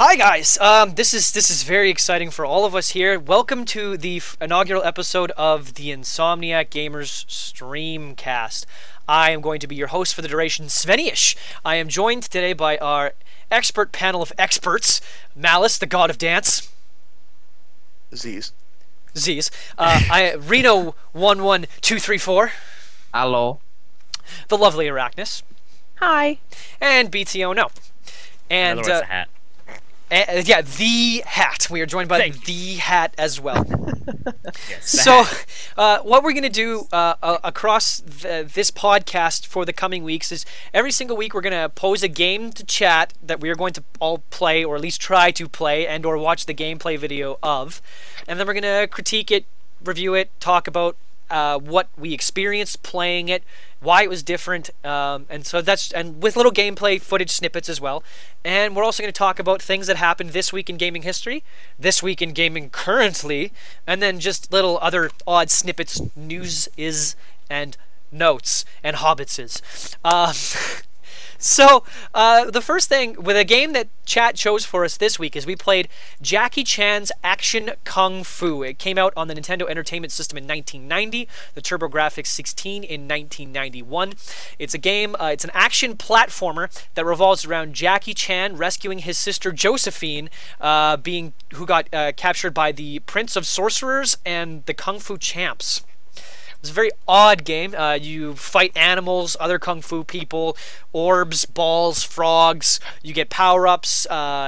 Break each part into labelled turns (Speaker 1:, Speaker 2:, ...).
Speaker 1: Hi guys. This is very exciting for all of us here. Welcome to the inaugural episode of the Insomniac Gamers Streamcast. I am going to be your host for the duration, Svenish. I am joined today by our expert panel of experts: Malice, the god of dance;
Speaker 2: Z's.
Speaker 1: Z's; Reno11234;
Speaker 3: Hello.
Speaker 1: the lovely Arachnus;
Speaker 4: Hi.
Speaker 1: and BTO No.
Speaker 3: In
Speaker 1: And
Speaker 3: other words, a hat.
Speaker 1: yeah, the Hat. We are joined by
Speaker 3: Thank
Speaker 1: the Hat as well.
Speaker 3: Yes, the
Speaker 1: So,
Speaker 3: hat.
Speaker 1: what we're going to do across this podcast for the coming weeks is every single week we're going to pose a game to chat that we are going to all play, or at least try to play, and or watch the gameplay video of. And then we're going to critique it, review it, talk about what we experienced playing it, why it was different, and with little gameplay footage snippets as well. And we're also going to talk about things that happened this week in gaming history, this week in gaming currently, and then just little other odd snippets, news is, and notes, and hobbitses. So, the first thing with a game that chat chose for us this week is we played Jackie Chan's Action Kung Fu. It came out on the Nintendo Entertainment System in 1990, the TurboGrafx 16 in 1991. It's a game, it's an action platformer that revolves around Jackie Chan rescuing his sister Josephine, who got captured by the Prince of Sorcerers and the Kung Fu Champs. It's a very odd game. You fight animals, other kung fu people, orbs, balls, frogs. You get power-ups.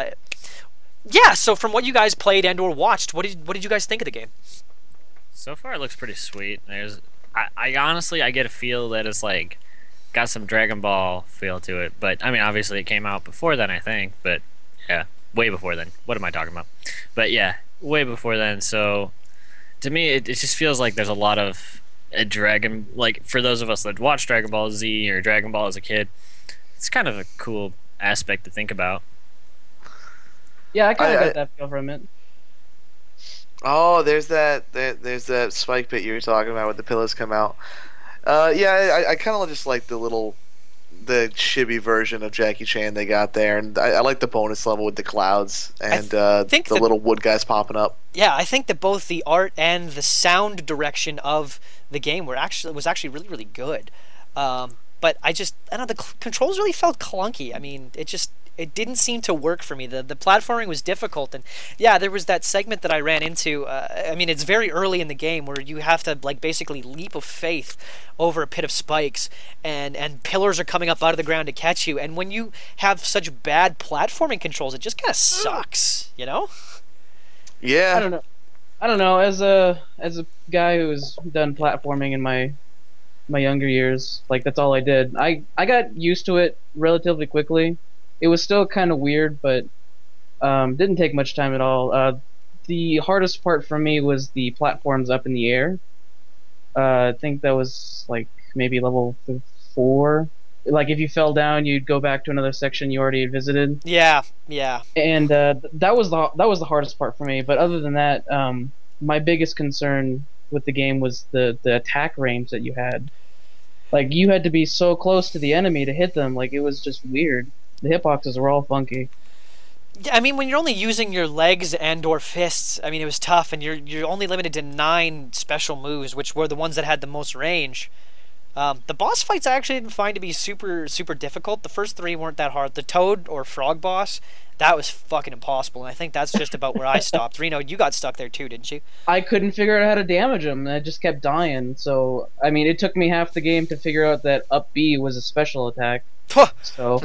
Speaker 1: Yeah. So from what you guys played and/or watched, what did you guys think of the game?
Speaker 3: So far, it looks pretty sweet. I honestly, I get a feel that it's like got some Dragon Ball feel to it. But I mean, obviously, it came out before then, I think. But yeah, way before then. What am I talking about? But yeah, way before then. So to me, it just feels like there's a lot of a dragon. Like for those of us that watched Dragon Ball Z or Dragon Ball as a kid, it's kind of a cool aspect to think about.
Speaker 4: Yeah, I kind of
Speaker 2: I-
Speaker 4: got that feel from it.
Speaker 2: Oh, there's that spike pit you were talking about where the pillows come out. Yeah, I kind of just like the chibi version of Jackie Chan they got there, and I like the bonus level with the clouds and
Speaker 1: think
Speaker 2: the
Speaker 1: that-
Speaker 2: little wood guys popping up.
Speaker 1: Yeah, I think that both the art and the sound direction of the game was actually really, really good. But I don't know, the controls really felt clunky. I mean, it didn't seem to work for me. The platforming was difficult, and yeah, there was that segment that I ran into. I mean, it's very early in the game where you have to like basically leap of faith over a pit of spikes, and pillars are coming up out of the ground to catch you. And when you have such bad platforming controls, it just kind of sucks, you know?
Speaker 2: Yeah,
Speaker 4: I don't know. I don't know. As a guy who's done platforming in my younger years, like that's all I did. I got used to it relatively quickly. It was still kind of weird, but didn't take much time at all. The hardest part for me was the platforms up in the air. I think that was like maybe level 4. Like if you fell down, you'd go back to another section you already had visited.
Speaker 1: Yeah, yeah.
Speaker 4: And that was the hardest part for me. But other than that, my biggest concern with the game was the attack range that you had. Like you had to be so close to the enemy to hit them. Like it was just weird. The hitboxes were all funky.
Speaker 1: Yeah, I mean, when you're only using your legs and/or fists, I mean, it was tough, and you're only limited to 9 special moves, which were the ones that had the most range. The boss fights I actually didn't find to be super, super difficult. The first 3 weren't that hard. The Toad or Frog boss, that was fucking impossible, and I think that's just about where I stopped. Reno, you got stuck there too, didn't you?
Speaker 4: I couldn't figure out how to damage them. I just kept dying. So I mean, it took me half the game to figure out that up B was a special attack. So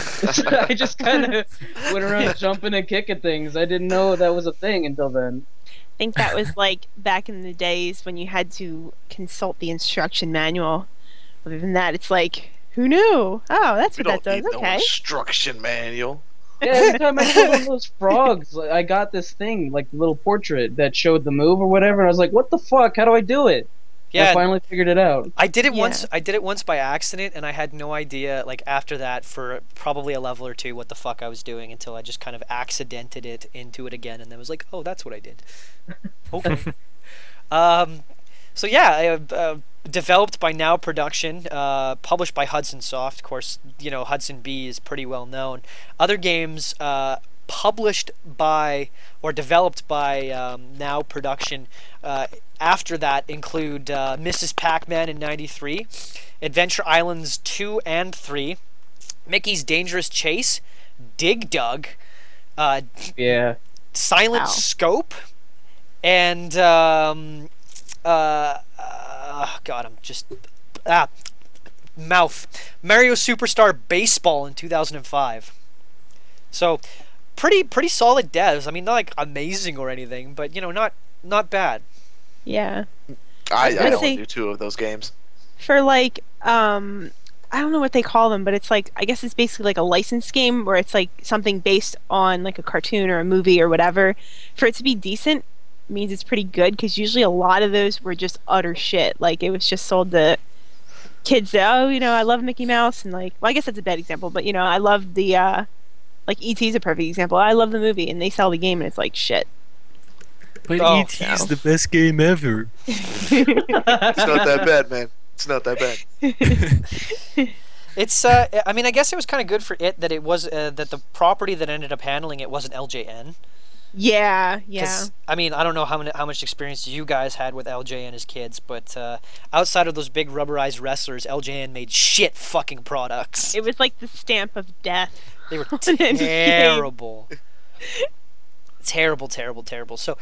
Speaker 4: I just kind of went around jumping and kicking things. I didn't know that was a thing until then.
Speaker 5: I think that was like back in the days when you had to consult the instruction manual. Other than that, it's like, who knew? Oh, that's
Speaker 2: we
Speaker 5: what that
Speaker 2: don't need
Speaker 5: does.
Speaker 2: no
Speaker 5: Okay.
Speaker 2: instruction manual.
Speaker 4: Yeah, every time I killed one of those frogs, like, I got this thing, like the little portrait that showed the move or whatever, and I was like, what the fuck? How do I do it?
Speaker 1: Yeah,
Speaker 4: I finally figured it out.
Speaker 1: I did it
Speaker 5: Yeah.
Speaker 1: once. I did it once by accident, and I had no idea. Like after that, for probably a level or 2, what the fuck I was doing until I just kind of accidented it into it again, and then was like, "Oh, that's what I did." Okay. um, so yeah, developed by Now Production, published by Hudson Soft. Of course, you know Hudson B is pretty well known. Other games published by or developed by Now Production. After that include Mrs. Pac-Man in '93, Adventure Islands 2 and 3, Mickey's Dangerous Chase, Dig Dug,
Speaker 4: Yeah.
Speaker 1: Silent
Speaker 5: Wow.
Speaker 1: Scope, and God, I'm just mouth. Mario Superstar Baseball in 2005. So, pretty solid devs. I mean, not like amazing or anything, but not bad.
Speaker 5: Yeah.
Speaker 2: I
Speaker 5: gonna
Speaker 2: only
Speaker 5: say-
Speaker 2: do 2 of those games.
Speaker 5: For like, I don't know what they call them, but it's like, I guess it's basically like a licensed game where it's like something based on like a cartoon or a movie or whatever. For it to be decent means it's pretty good, because usually a lot of those were just utter shit. Like, it was just sold to kids that, oh, I love Mickey Mouse, and like, well, I guess that's a bad example, but I love the, like, E.T.'s a perfect example. I love the movie, and they sell the game, and it's like shit.
Speaker 3: But
Speaker 1: Oh,
Speaker 3: E.T. is the best game ever.
Speaker 2: It's not that bad, man. It's not that bad.
Speaker 1: It's I mean, I guess it was kind of good for it that it was that the property that ended up handling it wasn't LJN.
Speaker 5: Yeah,
Speaker 1: 'Cause,
Speaker 5: yeah.
Speaker 1: I mean, I don't know how much experience you guys had with LJN as kids, but outside of those big rubberized wrestlers, LJN made shit fucking products.
Speaker 5: It was like the stamp of death.
Speaker 1: They were
Speaker 5: on any game.
Speaker 1: terrible. Terrible. So,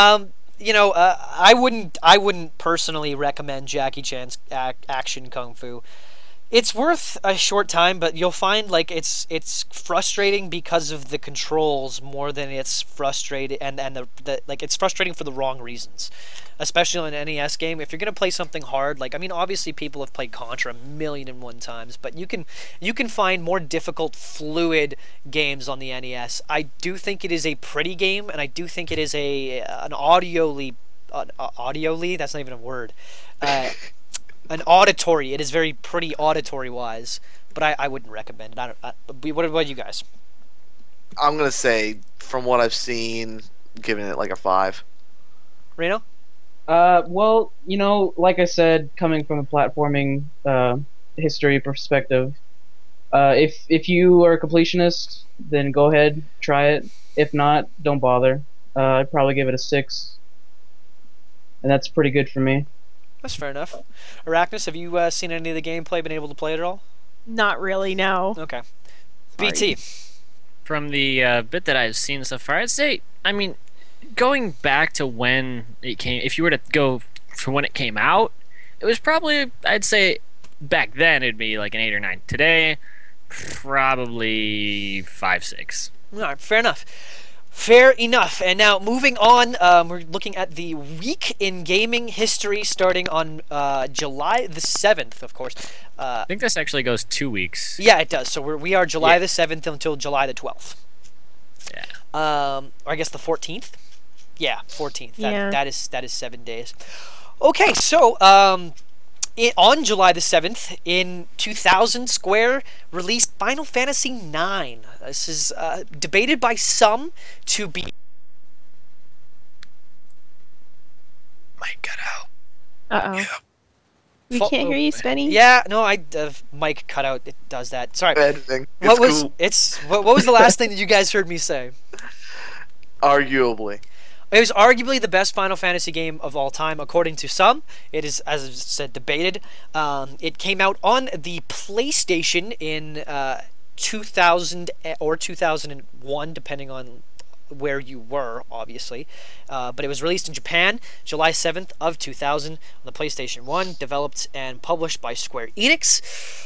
Speaker 1: I wouldn't personally recommend Jackie Chan's Action Kung Fu. It's worth a short time, but you'll find like it's frustrating because of the controls more than it's frustrating, and the like it's frustrating for the wrong reasons, especially on an NES game. If you're gonna play something hard, like, I mean, obviously people have played Contra 1,000,001 times, but you can find more difficult, fluid games on the NES. I do think it is a pretty game, and I do think it is an audioly that's not even a word. An auditory. It is very pretty auditory wise, but I wouldn't recommend it. What about you guys?
Speaker 2: I'm gonna say, from what I've seen, giving it like a 5.
Speaker 1: Reno?
Speaker 4: Well, like I said, coming from a platforming history perspective, if you are a completionist, then go ahead, try it. If not, don't bother. I'd probably give it a 6, and that's pretty good for me.
Speaker 1: That's fair enough. Arachnus, have you seen any of the gameplay? Been able to play it at all?
Speaker 5: Not really, no.
Speaker 1: Okay.
Speaker 5: Sorry.
Speaker 1: BT.
Speaker 3: From the bit that I've seen so far, I'd say, I mean, going back to when it came, if you were to go from when it came out, it was probably, I'd say, back then it'd be like an 8 or 9. Today, probably 5, 6.
Speaker 1: All right, fair enough. Fair enough. And now moving on, we're looking at the week in gaming history, starting on July the 7th, of course.
Speaker 3: I think this actually goes 2 weeks.
Speaker 1: Yeah, it does. So we are July
Speaker 3: Yeah.
Speaker 1: the 7th until July the 12th.
Speaker 3: Yeah.
Speaker 1: Or I guess the 14th. Yeah, 14th.
Speaker 5: Yeah.
Speaker 1: That is 7 days. Okay, so on July the 7th in 2000, Square released Final Fantasy IX. This is debated by some to be.
Speaker 2: Might cut out.
Speaker 5: Uh-oh. We
Speaker 1: Fo-
Speaker 5: can't hear you, Spenny.
Speaker 1: Yeah, no, mic cut out. It does that. Sorry.
Speaker 2: Editing.
Speaker 1: What
Speaker 2: It's
Speaker 1: was
Speaker 2: cool.
Speaker 1: what was the last thing that you guys heard me say?
Speaker 2: Arguably.
Speaker 1: It was arguably the best Final Fantasy game of all time, according to some. It is, as I said, debated. It came out on the PlayStation in 2000 or 2001, depending on where you were, obviously. But it was released in Japan, July 7th of 2000, on the PlayStation 1, developed and published by Square Enix.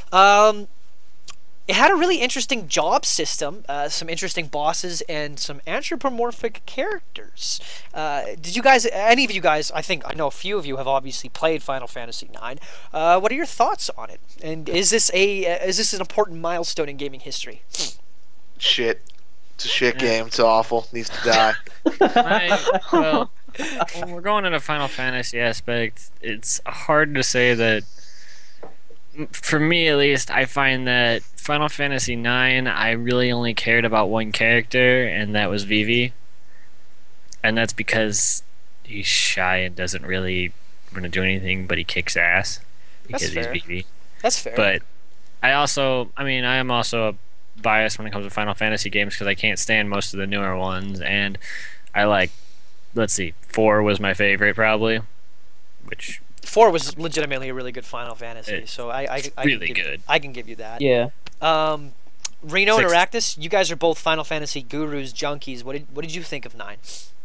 Speaker 1: It had a really interesting job system, some interesting bosses, and some anthropomorphic characters. Did you guys, any of you guys, I know a few of you have obviously played Final Fantasy IX. What are your thoughts on it? And is this an important milestone in gaming history?
Speaker 2: Shit. It's a shit
Speaker 3: Yeah.
Speaker 2: game. It's awful. Needs to die.
Speaker 3: Well, when we're going into Final Fantasy aspect, it's hard to say that. For me, at least, I find that Final Fantasy IX, I really only cared about one character, and that was Vivi. And that's because he's shy and doesn't really want to do anything, but he kicks ass because
Speaker 1: That's
Speaker 3: he's
Speaker 1: fair.
Speaker 3: Vivi.
Speaker 1: That's fair.
Speaker 3: But I am also a biased when it comes to Final Fantasy games because I can't stand most of the newer ones, and I like. Let's see, 4 was my favorite probably, which
Speaker 1: 4 was legitimately a really good Final Fantasy,
Speaker 3: It's
Speaker 1: so I
Speaker 3: really
Speaker 1: can give,
Speaker 3: good.
Speaker 1: I can give you that.
Speaker 4: Yeah.
Speaker 1: Reno and
Speaker 3: Six.
Speaker 1: Arachnus, you guys are both Final Fantasy gurus, junkies. What did you think of 9?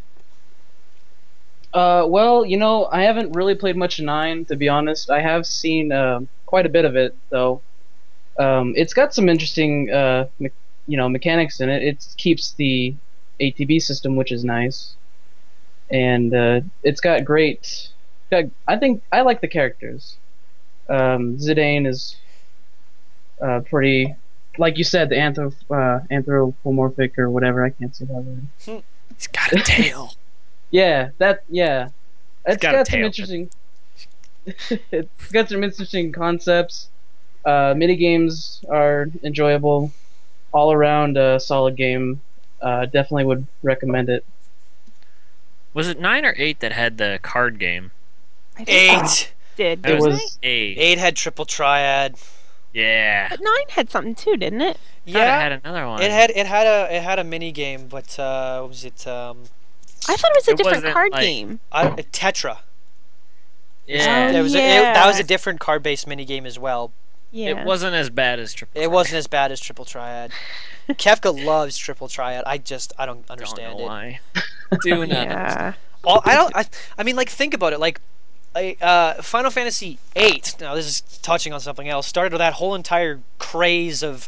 Speaker 4: Well, I haven't really played much of 9, to be honest. I have seen quite a bit of it, though. It's got some interesting, mechanics in it. It keeps the ATB system, which is nice, and it's got great. I think I like the characters. Zidane is pretty, like you said, the anthropomorphic or whatever. I can't say that word.
Speaker 3: he's got a tail.
Speaker 4: Yeah, yeah. It's
Speaker 3: got a
Speaker 4: got some
Speaker 3: tail.
Speaker 4: interesting. It's got some interesting concepts. Mini games are enjoyable. All around a solid game. Definitely would recommend it.
Speaker 3: Was it 9 or 8 that had the card game?
Speaker 5: I think
Speaker 1: 8.
Speaker 5: did.
Speaker 3: That
Speaker 4: It
Speaker 5: didn't
Speaker 4: was-
Speaker 5: they?
Speaker 3: 8.
Speaker 1: 8 had triple triad.
Speaker 3: Yeah.
Speaker 5: But 9 had something too, didn't it?
Speaker 3: Thought
Speaker 1: Yeah,
Speaker 3: it had another one.
Speaker 1: it had a mini game, but what was it?
Speaker 5: I thought it was a
Speaker 3: It
Speaker 5: different
Speaker 3: wasn't,
Speaker 5: card
Speaker 3: like-
Speaker 5: game.
Speaker 1: Tetra.
Speaker 3: Yeah.
Speaker 5: Oh,
Speaker 1: It was
Speaker 5: yeah.
Speaker 1: that was a different card-based mini game as well.
Speaker 5: Yeah.
Speaker 3: It wasn't as bad as Triple.
Speaker 1: It wasn't as bad as triple triad. Kefka loves triple triad. I don't understand
Speaker 3: Don't know
Speaker 1: it.
Speaker 3: why. Do not.
Speaker 5: Yeah.
Speaker 1: I mean, like, think about it. Like, Final Fantasy VIII. Now, this is touching on something else. Started with that whole entire craze of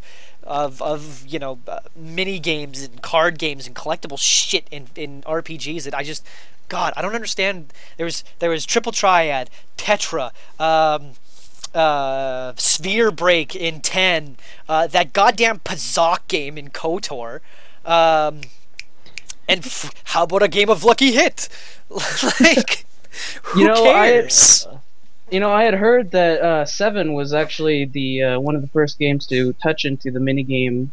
Speaker 1: mini games and card games and collectible shit in RPGs that God, I don't understand. There was triple triad, Tetra, Sphere Break in 10, that goddamn Pazok game in KOTOR, and how about a game of Lucky Hit? Like, who cares?
Speaker 4: I had heard that 7 was actually the one of the first games to touch into the minigame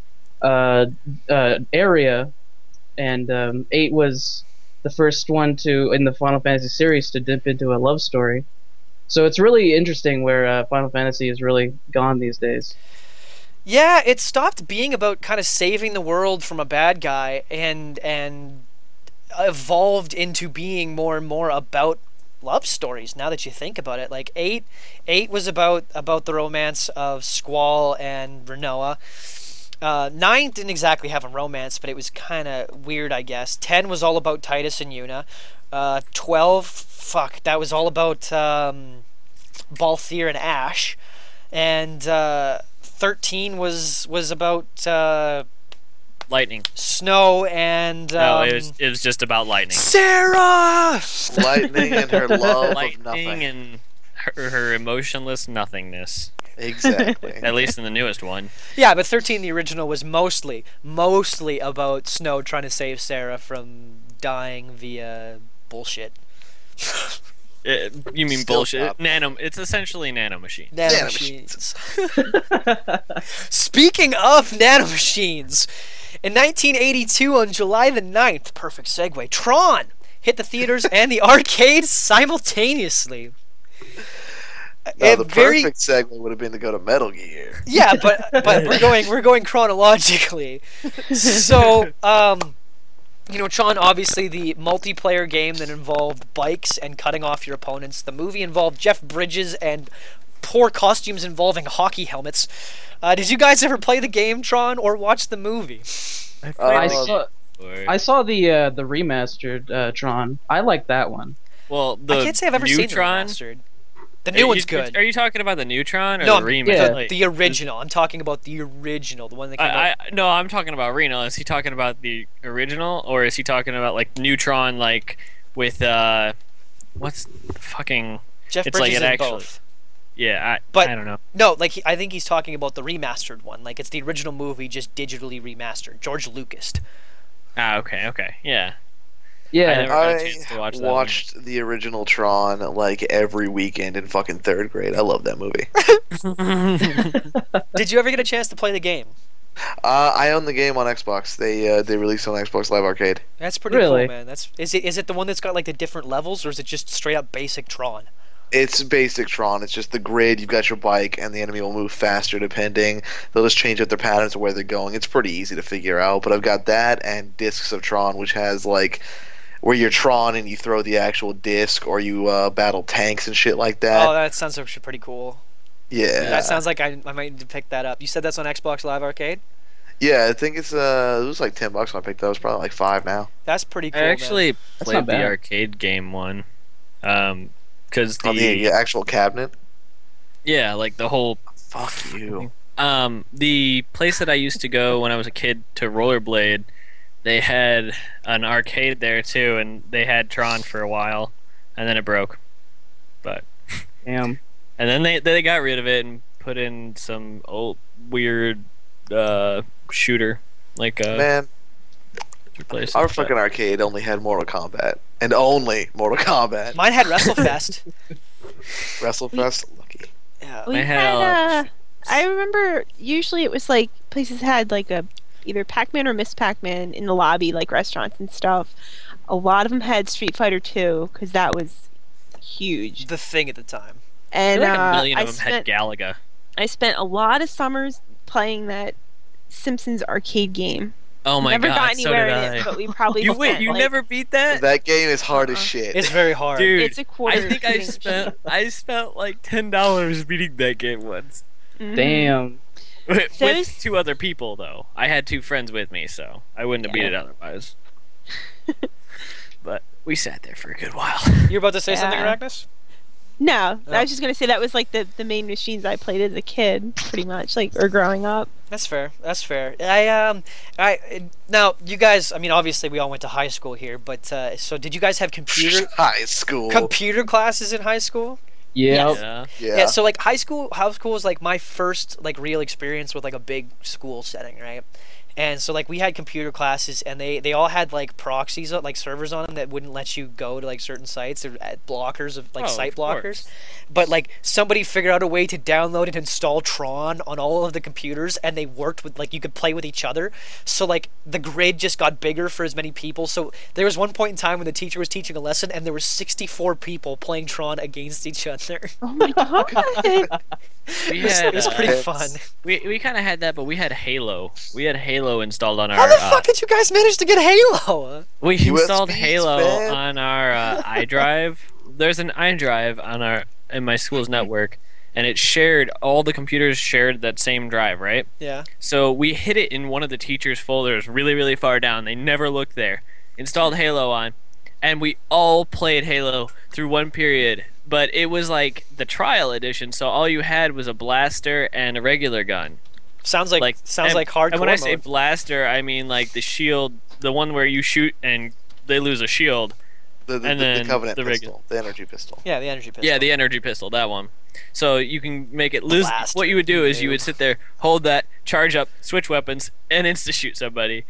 Speaker 4: area, and 8 was the first one in the Final Fantasy series to dip into a love story. So it's really interesting where Final Fantasy is really gone these days.
Speaker 1: Yeah, it stopped being about kind of saving the world from a bad guy and evolved into being more and more about love stories. Now that you think about it, like 8 was about the romance of Squall and Renoa. 9 didn't exactly have a romance, but it was kind of weird, I guess. 10 was all about Titus and Yuna. 12, that was all about Balthier and Ash. And 13 was about
Speaker 3: Lightning.
Speaker 1: Snow and
Speaker 3: No, it was just about lightning.
Speaker 1: Sarah.
Speaker 2: Lightning and her love of
Speaker 3: Lightning
Speaker 2: nothing.
Speaker 3: and her emotionless nothingness.
Speaker 2: Exactly.
Speaker 3: At least in the newest one.
Speaker 1: Yeah, but 13, the original, was mostly about Snow trying to save Sarah from dying via bullshit.
Speaker 3: You mean
Speaker 2: Still
Speaker 3: bullshit?
Speaker 2: top.
Speaker 3: It's essentially nanomachine.
Speaker 1: Nanomachines. Speaking of nanomachines, in 1982, on July the 9th, perfect segue, Tron hit the theaters and the arcades simultaneously.
Speaker 2: Now,
Speaker 1: A
Speaker 2: the
Speaker 1: very-
Speaker 2: perfect segue would have been to go to Metal Gear.
Speaker 1: Yeah, but we're going chronologically. So, Tron, obviously the multiplayer game that involved bikes and cutting off your opponents. The movie involved Jeff Bridges and poor costumes involving hockey helmets. Did you guys ever play the game Tron or watch the movie?
Speaker 4: I
Speaker 2: Uh,
Speaker 4: saw I saw the remastered Tron. I like that one.
Speaker 3: Well, the
Speaker 1: I can't say I've ever seen the
Speaker 3: Neutron.
Speaker 1: remastered. The new one's good.
Speaker 3: Are you talking about the Neutron or
Speaker 1: No,
Speaker 3: the remake?
Speaker 4: yeah.
Speaker 3: Like,
Speaker 1: The original. I'm talking about the original, the one that came out.
Speaker 3: no, I'm talking about Reno. Is he talking about the original, or is he talking about like Neutron, like with what's the fucking?
Speaker 1: Jeff
Speaker 3: it's like
Speaker 1: Bridges
Speaker 3: it
Speaker 1: in
Speaker 3: actually-
Speaker 1: both.
Speaker 3: Yeah,
Speaker 1: But-
Speaker 3: I don't know.
Speaker 1: No, like I think he's talking about the remastered one. Like it's the original movie just digitally remastered. George Lucas.
Speaker 3: Okay, yeah.
Speaker 4: Yeah,
Speaker 3: never got a
Speaker 2: I
Speaker 3: chance to watch that
Speaker 2: watched the original Tron like every weekend in fucking 3rd grade. I love that movie.
Speaker 1: Did you ever get a chance to play the game?
Speaker 2: I own the game on Xbox. They released it on Xbox Live Arcade.
Speaker 1: That's pretty
Speaker 4: Really?
Speaker 1: cool, man. Is it the one that's got like the different levels, or is it just straight up basic Tron?
Speaker 2: It's basic Tron. It's just the grid. You've got your bike, and the enemy will move faster depending. They'll just change up their patterns of where they're going. It's pretty easy to figure out. But I've got that and Discs of Tron, which has like where you're Tron and you throw the actual disc, or you battle tanks and shit like that.
Speaker 1: Oh, that sounds actually pretty cool.
Speaker 2: Yeah.
Speaker 1: That sounds like I might need to pick that up. You said that's on Xbox Live Arcade?
Speaker 2: Yeah, I think it was like $10 when I picked it up. It's probably like $5 now.
Speaker 1: That's pretty cool.
Speaker 3: I actually
Speaker 4: That's
Speaker 3: played
Speaker 4: not
Speaker 3: the
Speaker 4: bad.
Speaker 3: arcade game one. Because
Speaker 2: On the actual cabinet.
Speaker 3: yeah, like the whole
Speaker 2: Fuck you.
Speaker 3: the place that I used to go when I was a kid to rollerblade, they had an arcade there too, and they had Tron for a while, and then it broke. But
Speaker 4: Damn.
Speaker 3: and then they got rid of it and put in some old weird shooter like
Speaker 2: Man,
Speaker 3: replace
Speaker 2: our
Speaker 3: it, but-
Speaker 2: fucking arcade only had Mortal Kombat. And only Mortal Kombat.
Speaker 1: Mine had WrestleFest.
Speaker 2: WrestleFest? Lucky.
Speaker 1: Yeah.
Speaker 5: We
Speaker 3: I
Speaker 5: had,
Speaker 3: had,
Speaker 5: I remember usually it was like places had like a either Pac-Man or Miss Pac-Man in the lobby, like restaurants and stuff. A lot of them had Street Fighter 2 because that was huge.
Speaker 1: The thing at the time.
Speaker 3: I
Speaker 5: And
Speaker 3: feel like a million
Speaker 5: I
Speaker 3: of them had
Speaker 5: spent
Speaker 3: Galaga.
Speaker 5: I spent a lot of summers playing that Simpsons arcade game.
Speaker 3: Oh my
Speaker 5: Never
Speaker 3: god,
Speaker 5: got
Speaker 3: so
Speaker 5: anywhere
Speaker 3: did
Speaker 5: in
Speaker 3: I.
Speaker 5: it, but we probably
Speaker 3: You wait,
Speaker 5: spent,
Speaker 3: you
Speaker 5: like,
Speaker 3: never beat that?
Speaker 2: That game is hard as
Speaker 5: Uh-uh.
Speaker 2: shit.
Speaker 1: It's very hard.
Speaker 3: Dude,
Speaker 5: It's a quarter.
Speaker 3: I think I
Speaker 5: shooting
Speaker 3: spent I spent like $10 beating that game once.
Speaker 5: Mhm.
Speaker 4: Damn.
Speaker 3: With
Speaker 5: Those-
Speaker 3: 2 other people though. I had 2 friends with me, so I wouldn't have beat it otherwise. But we sat there for a good while.
Speaker 1: You're about to say something,
Speaker 5: Yeah.
Speaker 1: Arachnus?
Speaker 5: No,
Speaker 1: Oh.
Speaker 5: I was just gonna say that was like the main machines I played as a kid, pretty much, like or growing up.
Speaker 1: That's fair. That's fair. Now you guys. I mean, obviously we all went to high school here, but so did you guys have
Speaker 2: High school.
Speaker 1: computer classes in high school?
Speaker 4: Yeah.
Speaker 3: Yeah.
Speaker 2: yeah.
Speaker 1: So like high school was like my first like real experience with like a big school setting, right? And so like we had computer classes, and they all had like proxies, like servers on them that wouldn't let you go to like certain sites or blockers of like
Speaker 3: Oh,
Speaker 1: site
Speaker 3: of
Speaker 1: blockers.
Speaker 3: course.
Speaker 1: But like somebody figured out a way to download and install Tron on all of the computers, and they worked with like you could play with each other. So like the grid just got bigger for as many people. So there was one point in time when the teacher was teaching a lesson, and there were 64 people playing Tron against each other.
Speaker 5: Oh my god!
Speaker 3: We
Speaker 1: It was,
Speaker 3: had
Speaker 1: it was pretty
Speaker 2: It's-
Speaker 1: fun.
Speaker 3: we kind of had that, but we had Halo. We had Halo installed on our
Speaker 1: How the fuck did you guys manage to get Halo?
Speaker 3: we
Speaker 2: USBs,
Speaker 3: installed Halo
Speaker 2: man.
Speaker 3: on our iDrive. There's an iDrive on in my school's network, and it shared all the computers shared that same drive, right?
Speaker 1: Yeah.
Speaker 3: So we hid it in one of the teachers' folders, really, really far down. They never looked there. Installed Halo on, and we all played Halo through one period. But it was like the trial edition, so all you had was a blaster and a regular gun.
Speaker 1: Sounds like
Speaker 3: and,
Speaker 1: hardcore
Speaker 3: And when I say
Speaker 1: mode.
Speaker 3: blaster, I mean like the shield, the one where you shoot and they lose a shield.
Speaker 2: the
Speaker 3: and then
Speaker 2: Covenant
Speaker 3: the
Speaker 2: pistol. The energy pistol.
Speaker 1: Yeah, the energy pistol.
Speaker 3: Yeah, the energy pistol, that one. So you can make it lose.
Speaker 1: Blaster.
Speaker 3: What you would do is you
Speaker 1: Noob.
Speaker 3: would sit there, hold that, charge up, switch weapons, and insta shoot somebody.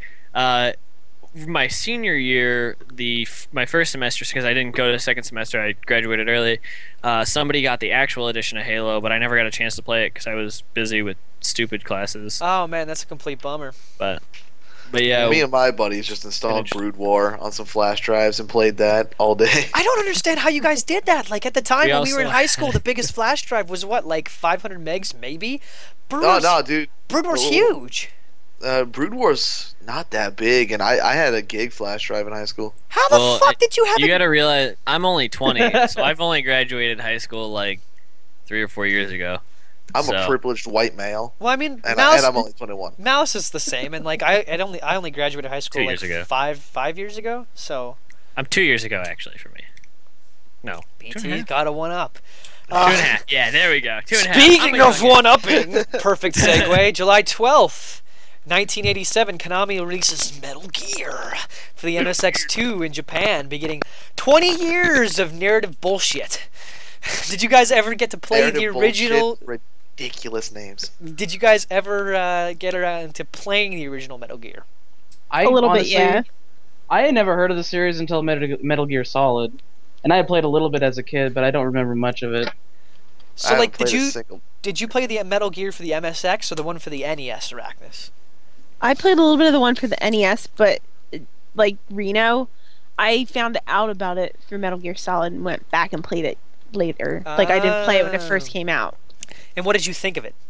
Speaker 3: My senior year, my first semester, because I didn't go to the second semester, I graduated early. Somebody got the actual edition of Halo, but I never got a chance to play it because I was busy with stupid classes.
Speaker 1: Oh man, that's a complete bummer.
Speaker 3: But yeah,
Speaker 2: Me and my buddies just installed
Speaker 3: Finished.
Speaker 2: Brood War on some flash drives and played that all day.
Speaker 1: I don't understand how you guys did that. Like at the time
Speaker 3: We
Speaker 1: when we were in
Speaker 3: also
Speaker 1: high school, the biggest flash drive was what, like 500 megs maybe? Brood
Speaker 2: No,
Speaker 1: War's,
Speaker 2: no, dude.
Speaker 1: Brood War's
Speaker 2: Oh.
Speaker 1: huge.
Speaker 2: Brood War's not that big, and I had a gig flash drive in high school.
Speaker 1: How the
Speaker 3: Well,
Speaker 1: fuck did you have
Speaker 3: you
Speaker 1: it?
Speaker 3: got to realize I'm only 20, so I've only graduated high school like 3 or 4 years ago.
Speaker 2: I'm
Speaker 3: So-
Speaker 2: a privileged white male,
Speaker 1: Well, I mean,
Speaker 2: and
Speaker 1: Mouse,
Speaker 2: I'm only 21.
Speaker 1: Mouse is the same, and like I only graduated high school
Speaker 3: 2
Speaker 1: like
Speaker 3: years ago.
Speaker 1: five years ago. So
Speaker 3: I'm 2 years ago actually for me. No, 2.5.
Speaker 1: BT got a one up.
Speaker 3: 2.5. Yeah, there we go. 2.5.
Speaker 1: Speaking
Speaker 3: I'm a
Speaker 1: of
Speaker 3: youngin'.
Speaker 1: one upping, perfect segue. July 12th, 1987, Konami releases Metal Gear for the MSX2 in Japan, beginning 20 years of narrative bullshit. Did you guys ever get to play the
Speaker 2: Narrative
Speaker 1: original?
Speaker 2: bullshit, ridiculous names.
Speaker 1: Did you guys ever get around to playing the original Metal Gear?
Speaker 4: I
Speaker 5: A little bit,
Speaker 4: honestly-
Speaker 5: yeah.
Speaker 4: I had never heard of the series until Metal Gear Solid, and I had played a little bit as a kid, but I don't remember much of it.
Speaker 1: So,
Speaker 2: I haven't
Speaker 1: like,
Speaker 2: played a single.
Speaker 1: did you play the Metal Gear for the MSX or the one for the NES, Arachnus?
Speaker 5: I played a little bit of the one for the NES, but like Reno, I found out about it through Metal Gear Solid and went back and played it later. Like I didn't play it when it
Speaker 1: Oh.
Speaker 5: first came out.
Speaker 1: And what did you think of it?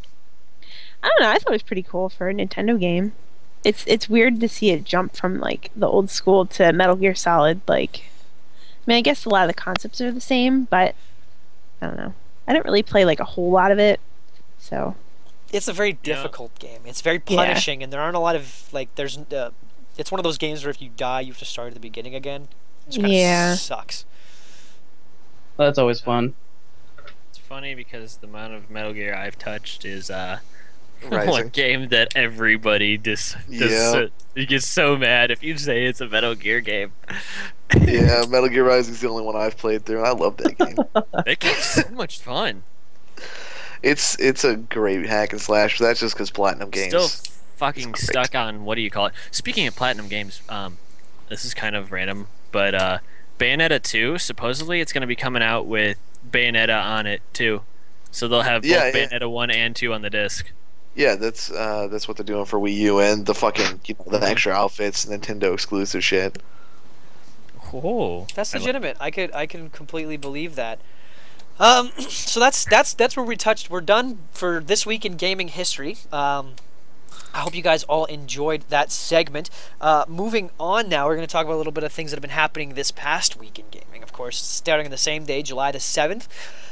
Speaker 5: I don't know. I thought it was pretty cool for a Nintendo game. It's weird to see it jump from like the old school to Metal Gear Solid. Like, I mean, I guess a lot of the concepts are the same, but I don't know. I didn't really play like a whole lot of it, so
Speaker 1: It's a very
Speaker 3: Yeah.
Speaker 1: difficult game. It's very
Speaker 5: Yeah.
Speaker 1: punishing, and there aren't a lot of like. There's. It's one of those games where if you die, you have to start at the beginning again. It kind of
Speaker 5: Yeah.
Speaker 1: sucks.
Speaker 4: That's always fun.
Speaker 3: It's funny because the amount of Metal Gear I've touched is one
Speaker 2: Rising.
Speaker 3: game that everybody just
Speaker 2: Yeah.
Speaker 3: you get so mad if you say it's a Metal Gear game.
Speaker 2: Yeah, Metal Gear Rising is the only one I've played through, and I love that game.
Speaker 3: That game's so much fun.
Speaker 2: It's a great hack and slash, but that's just because Platinum Games.
Speaker 3: Still fucking
Speaker 2: great.
Speaker 3: stuck on what do you call it? Speaking of Platinum Games, this is kind of random, but Bayonetta 2 supposedly it's going to be coming out with Bayonetta on it too, so they'll have both
Speaker 2: Yeah, yeah.
Speaker 3: Bayonetta 1 and 2 on the disc.
Speaker 2: Yeah, that's what they're doing for Wii U and the fucking the extra outfits, Nintendo exclusive shit.
Speaker 3: Oh,
Speaker 1: That's
Speaker 3: I lo-
Speaker 1: legitimate. I can completely believe that. So that's where we touched. We're done for this week in gaming history. I hope you guys all enjoyed that segment. Moving on now, we're going to talk about a little bit of things that have been happening this past week in gaming. Of course, starting on the same day, July the 7th.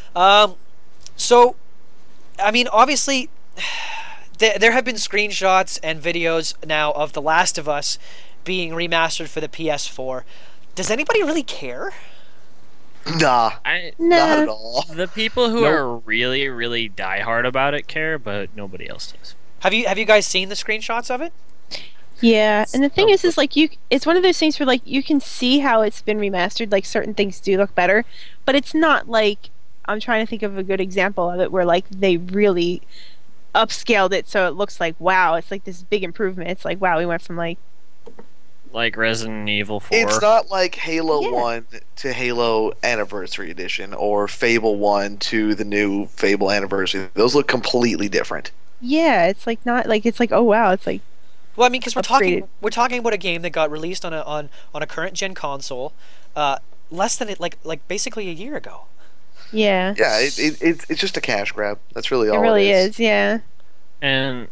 Speaker 1: So, I mean, obviously, there have been screenshots and videos now of The Last of Us being remastered for the PS4. Does anybody really care?
Speaker 2: Nah,
Speaker 3: I,
Speaker 2: not at
Speaker 5: no.
Speaker 2: all.
Speaker 3: the people who
Speaker 2: Nope.
Speaker 3: are really, really diehard about it care, but nobody else does.
Speaker 1: Have you guys seen the screenshots of it?
Speaker 5: Yeah, and the thing is like it's one of those things where like you can see how it's been remastered. Like certain things do look better, but it's not like I'm trying to think of a good example of it where like they really upscaled it so it looks like wow, it's like this big improvement. It's like wow, we went from like
Speaker 3: Like Resident Evil 4.
Speaker 2: It's not like Halo
Speaker 5: Yeah.
Speaker 2: 1 to Halo Anniversary Edition or Fable 1 to the new Fable Anniversary. Those look completely different.
Speaker 5: yeah, it's like not like it's like oh wow, it's like
Speaker 1: Well, I mean, because
Speaker 5: Upgraded.
Speaker 1: we're talking about a game that got released on a current gen console, less than like basically a year ago.
Speaker 5: yeah,
Speaker 2: Yeah, it's just a cash grab. That's really
Speaker 5: it
Speaker 2: all
Speaker 5: really
Speaker 2: it
Speaker 5: is. Yeah,
Speaker 3: And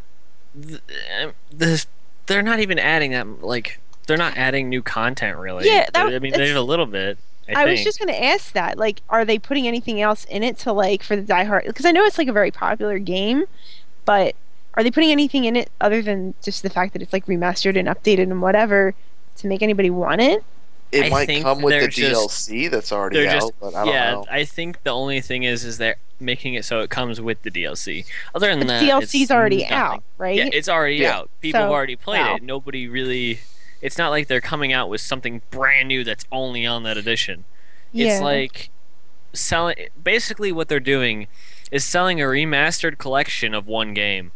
Speaker 3: they're not even adding that, like, they're not adding new content, really.
Speaker 5: Yeah, that-
Speaker 3: I mean, they did a little bit,
Speaker 5: I was
Speaker 3: think.
Speaker 5: just gonna ask that. Like, are they putting anything else in it to like for the diehard? Because I know it's like a very popular game, but are they putting anything in it other than just the fact that it's like remastered and updated and whatever to make anybody want it?
Speaker 2: It
Speaker 3: I
Speaker 2: might
Speaker 3: think
Speaker 2: come with the
Speaker 3: they're just-
Speaker 2: DLC that's already
Speaker 3: they're
Speaker 2: out,
Speaker 3: just,
Speaker 2: but I don't know.
Speaker 3: I think the only thing is they're making it so it comes with the DLC. Other than
Speaker 5: But
Speaker 3: that,
Speaker 5: DLC's
Speaker 3: it's
Speaker 5: already
Speaker 3: nothing.
Speaker 5: out, right?
Speaker 3: Yeah, it's already
Speaker 2: Yeah.
Speaker 3: out. People have
Speaker 5: So,
Speaker 3: already played
Speaker 5: wow.
Speaker 3: it. Nobody really. It's not like they're coming out with something brand new that's only on that edition. It's like selling. Basically, what they're doing is selling a remastered collection of one game.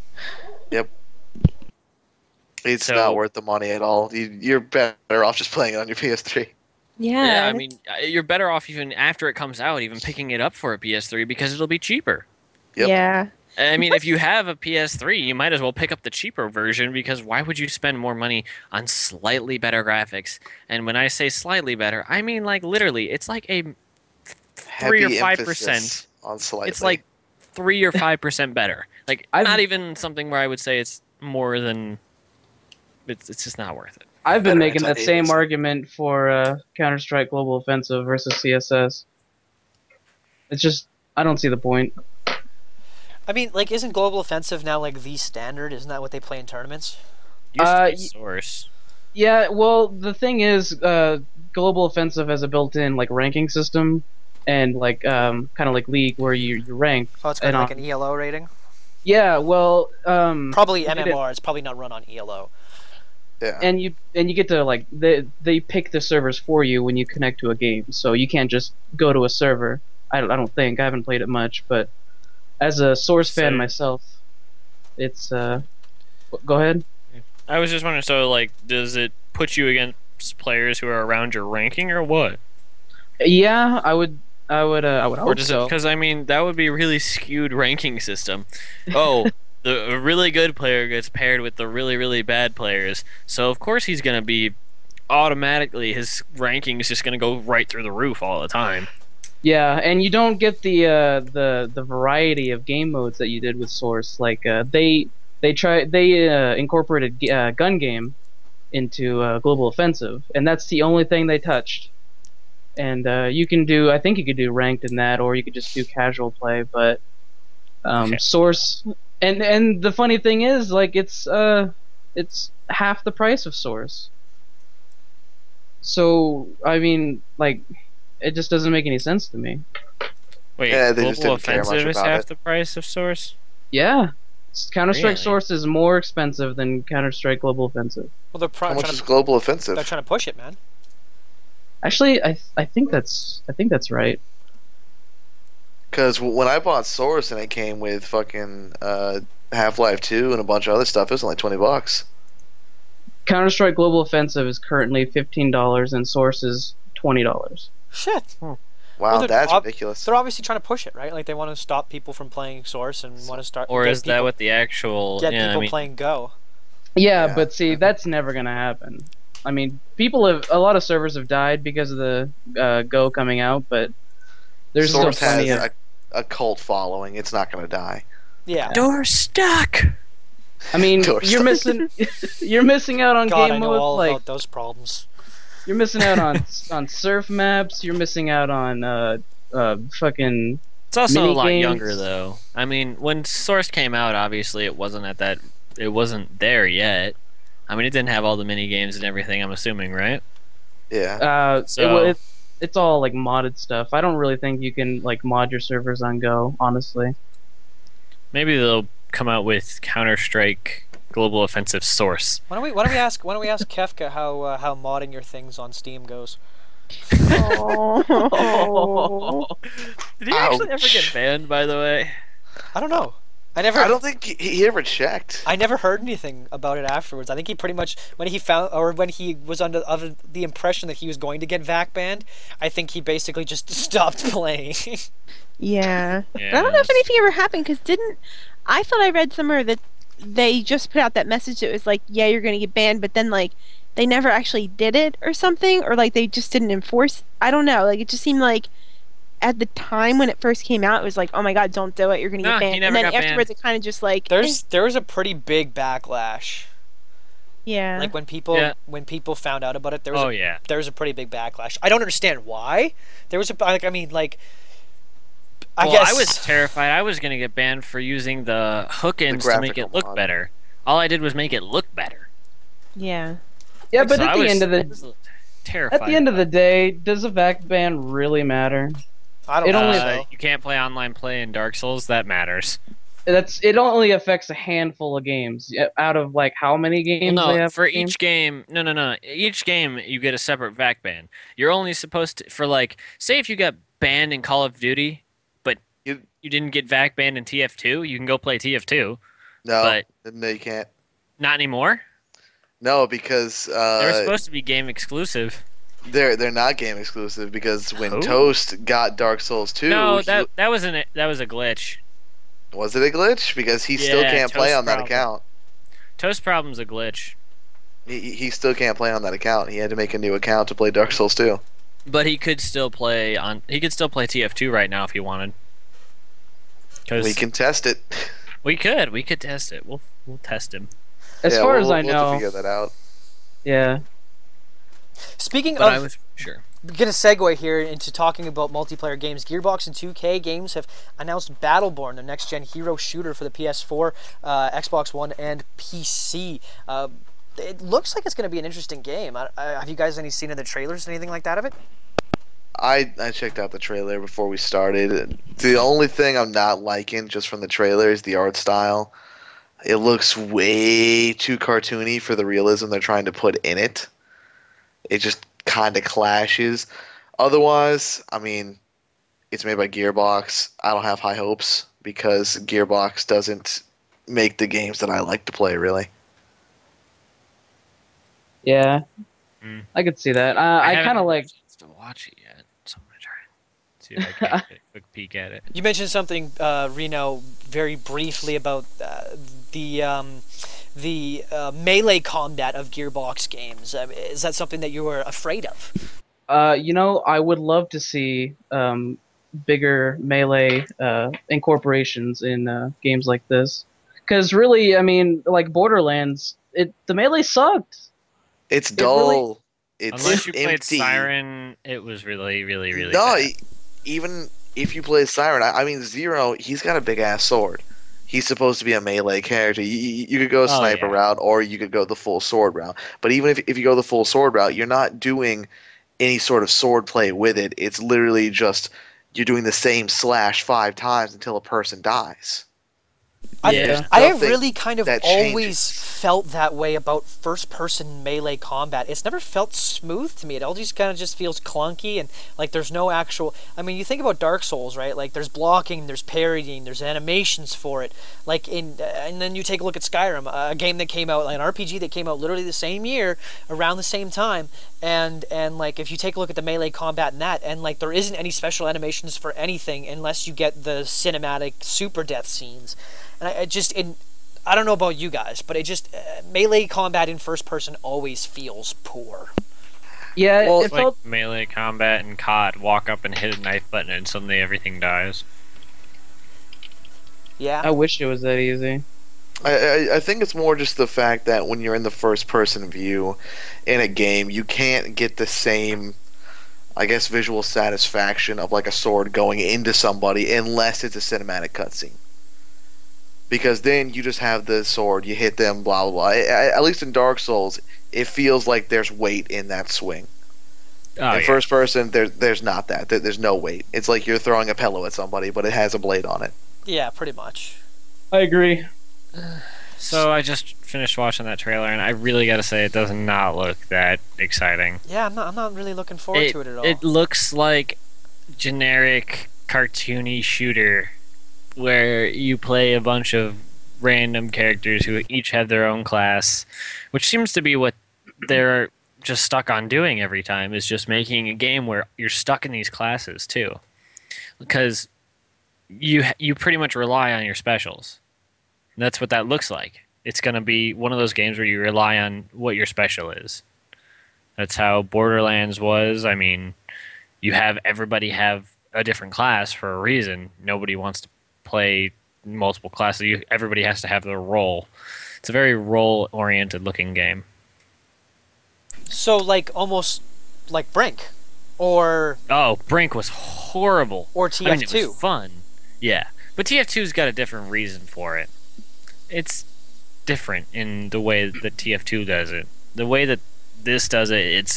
Speaker 2: It's
Speaker 3: so-
Speaker 2: not worth the money at all. You're better off just playing it on your PS3.
Speaker 5: yeah,
Speaker 3: I mean, you're better off even after it comes out, even picking it up for a PS3 because it'll be cheaper.
Speaker 2: Yep.
Speaker 5: yeah,
Speaker 3: I mean, if you have a PS3, you might as well pick up the cheaper version because why would you spend more money on slightly better graphics? And when I say slightly better, I mean like literally, it's like a 3 or
Speaker 2: Heavy
Speaker 3: 5%.
Speaker 2: emphasis on slightly.
Speaker 3: It's like 3 or 5% better. Like
Speaker 4: I've-
Speaker 3: not even something where I would say it's more than. It's just not worth it.
Speaker 4: I've been
Speaker 2: Better
Speaker 4: making that same
Speaker 2: anti-aliasing.
Speaker 4: argument for Counter-Strike Global Offensive versus CSS. It's just I don't see the point.
Speaker 1: I mean, like, isn't Global Offensive now like the standard? Isn't that what they play in tournaments?
Speaker 3: Used to be
Speaker 4: y-
Speaker 3: Source.
Speaker 4: Yeah, well, the thing is, Global Offensive has a built-in like ranking system, and like kind of like League where you rank.
Speaker 1: Oh, it's got
Speaker 4: And,
Speaker 1: like an ELO rating.
Speaker 4: Yeah, well,
Speaker 1: Probably
Speaker 4: they did-
Speaker 1: MMR. It's probably not run on ELO.
Speaker 2: yeah.
Speaker 4: and you get to like they pick the servers for you when you connect to a game, so you can't just go to a server. I don't think I haven't played it much, but as a Source fan
Speaker 3: So-
Speaker 4: myself, it's go ahead.
Speaker 3: I was just wondering, so like, does it put you against players who are around your ranking or what?
Speaker 4: Yeah, I would
Speaker 3: Or
Speaker 4: hope
Speaker 3: does it?
Speaker 4: so.
Speaker 3: Because I mean, that would be a really skewed ranking system. Oh, the really good player gets paired with the really really bad players, so of course he's gonna be automatically his ranking is just gonna go right through the roof all the time.
Speaker 4: Yeah, and you don't get the variety of game modes that you did with Source. Like they incorporated gun game into Global Offensive, and that's the only thing they touched. And you can do, I think you could do ranked in that, or you could just do casual play. But
Speaker 3: Okay.
Speaker 4: Source, and the funny thing is, like it's half the price of Source. So I mean, like, it just doesn't make any sense to me.
Speaker 3: Wait,
Speaker 2: Yeah, they just
Speaker 3: Global
Speaker 2: didn't care much
Speaker 3: Offensive is
Speaker 2: about
Speaker 3: half
Speaker 2: it.
Speaker 3: the price of Source?
Speaker 4: Yeah, Counter-Strike
Speaker 3: Really?
Speaker 4: Source is more expensive than Counter-Strike Global Offensive.
Speaker 1: Well, they're
Speaker 2: How much
Speaker 1: trying
Speaker 2: is
Speaker 1: to
Speaker 2: Global Offensive?
Speaker 1: they're trying to push it, man.
Speaker 4: Actually, I think that's right.
Speaker 2: Because when I bought Source and it came with fucking Half-Life 2 and a bunch of other stuff, it was only $20.
Speaker 4: Counter-Strike Global Offensive is currently $15 and Source is $20.
Speaker 1: Shit.
Speaker 2: Wow,
Speaker 1: Well, they're
Speaker 2: that's
Speaker 1: ob-
Speaker 2: ridiculous.
Speaker 1: They're obviously trying to push it, right? Like they want to stop people from playing Source and want to start.
Speaker 3: Or
Speaker 1: get
Speaker 3: is that
Speaker 1: people,
Speaker 3: what the actual?
Speaker 1: get
Speaker 3: Yeah,
Speaker 1: people
Speaker 3: I mean,
Speaker 1: playing Go?
Speaker 4: Yeah,
Speaker 2: Yeah.
Speaker 4: but see, that's never gonna happen. I mean, a lot of servers have died because of the Go coming out, but there's
Speaker 2: Source
Speaker 4: still plenty
Speaker 2: has
Speaker 4: of.
Speaker 2: a cult following. It's not going to die.
Speaker 1: Yeah.
Speaker 3: door stuck.
Speaker 4: I mean,
Speaker 2: Doors.
Speaker 4: you're missing you're missing out on
Speaker 1: God, I
Speaker 4: game
Speaker 1: know
Speaker 4: modes
Speaker 1: all
Speaker 4: like
Speaker 1: about those problems.
Speaker 4: you're missing out on surf maps. You're missing out on fucking.
Speaker 3: It's also a lot
Speaker 4: Minigames.
Speaker 3: younger though. I mean, when Source came out, obviously it wasn't at that. It wasn't there yet. I mean, it didn't have all the mini games and everything. I'm assuming, right?
Speaker 2: Yeah.
Speaker 3: So-
Speaker 4: It's all like modded stuff. I don't really think you can like mod your servers on Go, honestly.
Speaker 3: Maybe they'll come out with Counter Strike Global Offensive Source.
Speaker 1: Why don't we ask Kefka how modding your things on Steam goes?
Speaker 5: Oh.
Speaker 3: Did he actually ever
Speaker 2: Ouch.
Speaker 3: get banned? By the way,
Speaker 1: I don't know.
Speaker 2: I don't think he ever checked.
Speaker 1: I never heard anything about it afterwards. I think he pretty much when he was under the impression that he was going to get VAC banned, I think he basically just stopped playing.
Speaker 5: Yeah.
Speaker 3: yeah,
Speaker 5: But I don't know if anything ever happened because I thought I read somewhere that they just put out that message that was like, yeah, you're gonna get banned, but then like they never actually did it or something, or like they just didn't enforce. I don't know. Like it just seemed like at the time when it first came out, it was like, oh my god, don't do it, you're gonna
Speaker 3: No,
Speaker 5: get
Speaker 3: he
Speaker 5: banned.
Speaker 3: never
Speaker 5: And then
Speaker 3: got
Speaker 5: afterwards,
Speaker 3: banned.
Speaker 5: it kind of just like
Speaker 1: there was a pretty big backlash.
Speaker 5: yeah.
Speaker 1: Like when people found out about it, there was
Speaker 3: Oh yeah.
Speaker 1: there was a pretty big backlash. I don't understand why. There was a like I mean like I
Speaker 3: Well,
Speaker 1: guess
Speaker 3: I was terrified. I was gonna get banned for using the hook ends to make
Speaker 2: graphical
Speaker 3: it look
Speaker 2: mod.
Speaker 3: better. All I did was make it look better.
Speaker 5: Yeah.
Speaker 4: Yeah, but
Speaker 3: So
Speaker 4: at
Speaker 3: I
Speaker 4: the end of
Speaker 3: I
Speaker 4: the
Speaker 3: was terrified.
Speaker 4: at the end of the day, does a VAC ban really matter?
Speaker 1: I don't
Speaker 4: it
Speaker 1: know.
Speaker 4: only-
Speaker 1: so.
Speaker 3: You can't play online play in Dark Souls. That matters.
Speaker 4: It only affects a handful of games out of like how many games
Speaker 3: Well,
Speaker 4: they
Speaker 3: no,
Speaker 4: have
Speaker 3: for
Speaker 4: per game?
Speaker 3: each game, no. Each game you get a separate VAC ban. You're only supposed to, for like, say if you got banned in Call of Duty, but
Speaker 2: You-
Speaker 3: you didn't get VAC banned in TF2, you can go play TF2.
Speaker 2: No,
Speaker 3: But-
Speaker 2: no, you can't.
Speaker 3: Not anymore.
Speaker 2: No, because
Speaker 3: They were supposed to be game exclusive.
Speaker 2: they're not game exclusive because when
Speaker 3: Oh.
Speaker 2: Toast got Dark Souls 2,
Speaker 3: No,
Speaker 2: he-
Speaker 3: that was a glitch.
Speaker 2: was it a glitch? Because he still
Speaker 3: Yeah,
Speaker 2: can't play
Speaker 3: Toast
Speaker 2: on that
Speaker 3: problem.
Speaker 2: account.
Speaker 3: Toast problem's a glitch,
Speaker 2: He still can't play on that account. He had to make a new account to play Dark Souls 2.
Speaker 3: but he could still play on. He could still play TF2 right now if he wanted. Because
Speaker 2: We can test it.
Speaker 3: we could test it. We'll test him.
Speaker 4: As
Speaker 2: Yeah,
Speaker 4: far
Speaker 2: we'll-
Speaker 4: as I
Speaker 2: we'll have to
Speaker 4: know,
Speaker 2: figure that out.
Speaker 4: yeah.
Speaker 1: Speaking
Speaker 3: But
Speaker 1: of
Speaker 3: I was sure.
Speaker 1: gonna segue here into talking about multiplayer games. Gearbox and 2K Games have announced Battleborn, the next-gen hero shooter for the PS4, Xbox One, and PC. It looks like it's going to be an interesting game. Have you guys seen any trailers, anything like that of it?
Speaker 2: I checked out the trailer before we started. The only thing I'm not liking just from the trailer is the art style. It looks way too cartoony for the realism they're trying to put in it. It just kind of clashes. Otherwise, I mean, it's made by Gearbox. I don't have high hopes because Gearbox doesn't make the games that I like to play, really.
Speaker 4: Yeah.
Speaker 3: Mm.
Speaker 4: I could see that. I
Speaker 3: haven't
Speaker 4: kind of
Speaker 3: had a
Speaker 4: like.
Speaker 3: chance to watch it yet, so I'm gonna try and see if I can get a quick peek at it.
Speaker 1: You mentioned something, Reno, very briefly about the melee combat of Gearbox games. Is that something that you were afraid of?
Speaker 4: I would love to see bigger melee incorporations in games like this. Because really, I mean, like Borderlands, the melee sucked.
Speaker 2: It's
Speaker 4: It really-
Speaker 2: dull. It's
Speaker 3: Unless you played
Speaker 2: empty.
Speaker 3: Siren, it was really, really, really
Speaker 2: No,
Speaker 3: bad.
Speaker 2: even if you play Siren, I mean Zero, he's got a big ass sword. He's supposed to be a melee character. You could go sniper
Speaker 3: yeah.
Speaker 2: route, or you could go the full sword route. But even if you go the full sword route, you're not doing any sort of sword play with it. It's literally just you're doing the same slash 5 times until a person dies.
Speaker 4: Yeah.
Speaker 1: I have
Speaker 2: Nothing
Speaker 1: really kind of
Speaker 2: that
Speaker 1: always
Speaker 2: changes.
Speaker 1: felt that way about first-person melee combat. It's never felt smooth to me. It all just kind of just feels clunky and like there's no actual. I mean, you think about Dark Souls, right? Like there's blocking, there's parrying, there's animations for it. Like and then you take a look at Skyrim, a game that came out, like an RPG that came out literally the same year, around the same time. And like if you take a look at the melee combat in that, and like there isn't any special animations for anything unless you get the cinematic super death scenes. And I don't know about you guys, but it just melee combat in first person always feels poor.
Speaker 4: Yeah,
Speaker 2: Well,
Speaker 4: it
Speaker 3: It's like
Speaker 4: felt.
Speaker 3: melee combat and COD. Walk up and hit a knife button, and suddenly everything dies.
Speaker 1: Yeah.
Speaker 4: I wish it was that easy.
Speaker 2: I think it's more just the fact that when you're in the first person view in a game, you can't get the same, I guess, visual satisfaction of like a sword going into somebody unless it's a cinematic cutscene. Because then you just have the sword, you hit them, blah blah blah. At least in Dark Souls, it feels like there's weight in that swing.
Speaker 3: Oh,
Speaker 2: In
Speaker 3: yeah.
Speaker 2: first person, there's not that. There's no weight. It's like you're throwing a pillow at somebody, but it has a blade on it.
Speaker 1: Yeah, pretty much.
Speaker 4: I agree.
Speaker 3: So I just finished watching that trailer, and I really got to say, it does not look that exciting.
Speaker 1: Yeah, I'm not really looking forward to it at all.
Speaker 3: It looks like generic cartoony shooter where you play a bunch of random characters who each have their own class, which seems to be what they're just stuck on doing every time, is just making a game where you're stuck in these classes too. Because you pretty much rely on your specials. That's what that looks like. It's going to be one of those games where you rely on what your special is. That's how Borderlands was. I mean, everybody have a different class for a reason. Nobody wants to play multiple classes. Everybody has to have their role. It's a very role-oriented looking game.
Speaker 1: So like almost like Brink, or
Speaker 3: Oh, Brink was horrible.
Speaker 1: or
Speaker 3: I mean, it
Speaker 1: TF2.
Speaker 3: was fun. Yeah. But TF2's got a different reason for it. It's different in the way that TF2 does it. The way that this does it, it's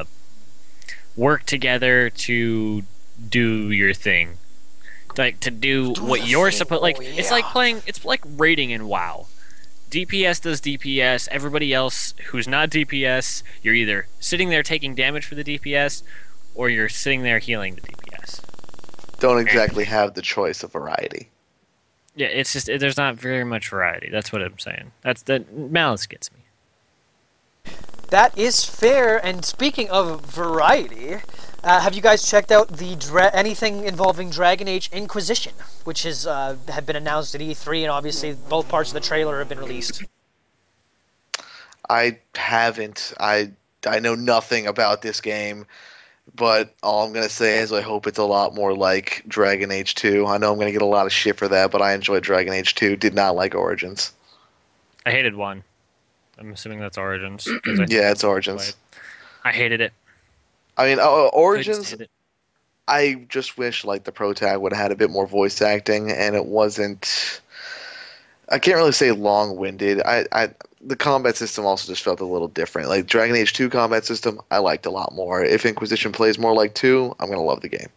Speaker 3: work together to do your thing. Like to do
Speaker 1: Do
Speaker 3: what
Speaker 1: the
Speaker 3: you're
Speaker 1: thing.
Speaker 3: supposed like
Speaker 1: Oh,
Speaker 3: it's like
Speaker 1: yeah.
Speaker 3: playing it's like raiding in WoW. DPS does DPS, everybody else who's not DPS, you're either sitting there taking damage for the DPS or you're sitting there healing the DPS.
Speaker 2: Don't exactly have the choice of variety.
Speaker 3: Yeah, it's just there's not very much variety. That's what I'm saying. That Malice gets me.
Speaker 1: That is fair. And speaking of variety, have you guys checked out the anything involving Dragon Age Inquisition, which has had been announced at E3, and obviously both parts of the trailer have been released?
Speaker 2: I haven't. I know nothing about this game, but all I'm gonna say is I hope it's a lot more like Dragon Age 2. I know I'm gonna get a lot of shit for that, but I enjoyed Dragon Age 2. Did not like Origins.
Speaker 3: I hated one. I'm assuming that's Origins. 'cause I think
Speaker 2: Yeah,
Speaker 3: that's
Speaker 2: it's Origins.
Speaker 3: I hated it.
Speaker 2: I mean,
Speaker 3: Couldn't
Speaker 2: Origins.
Speaker 3: stand it.
Speaker 2: I just wish like the pro tag would have had a bit more voice acting, and it wasn't. I can't really say long-winded. The combat system also just felt a little different. Like Dragon Age 2 combat system, I liked a lot more. If Inquisition plays more like 2, I'm gonna love the game.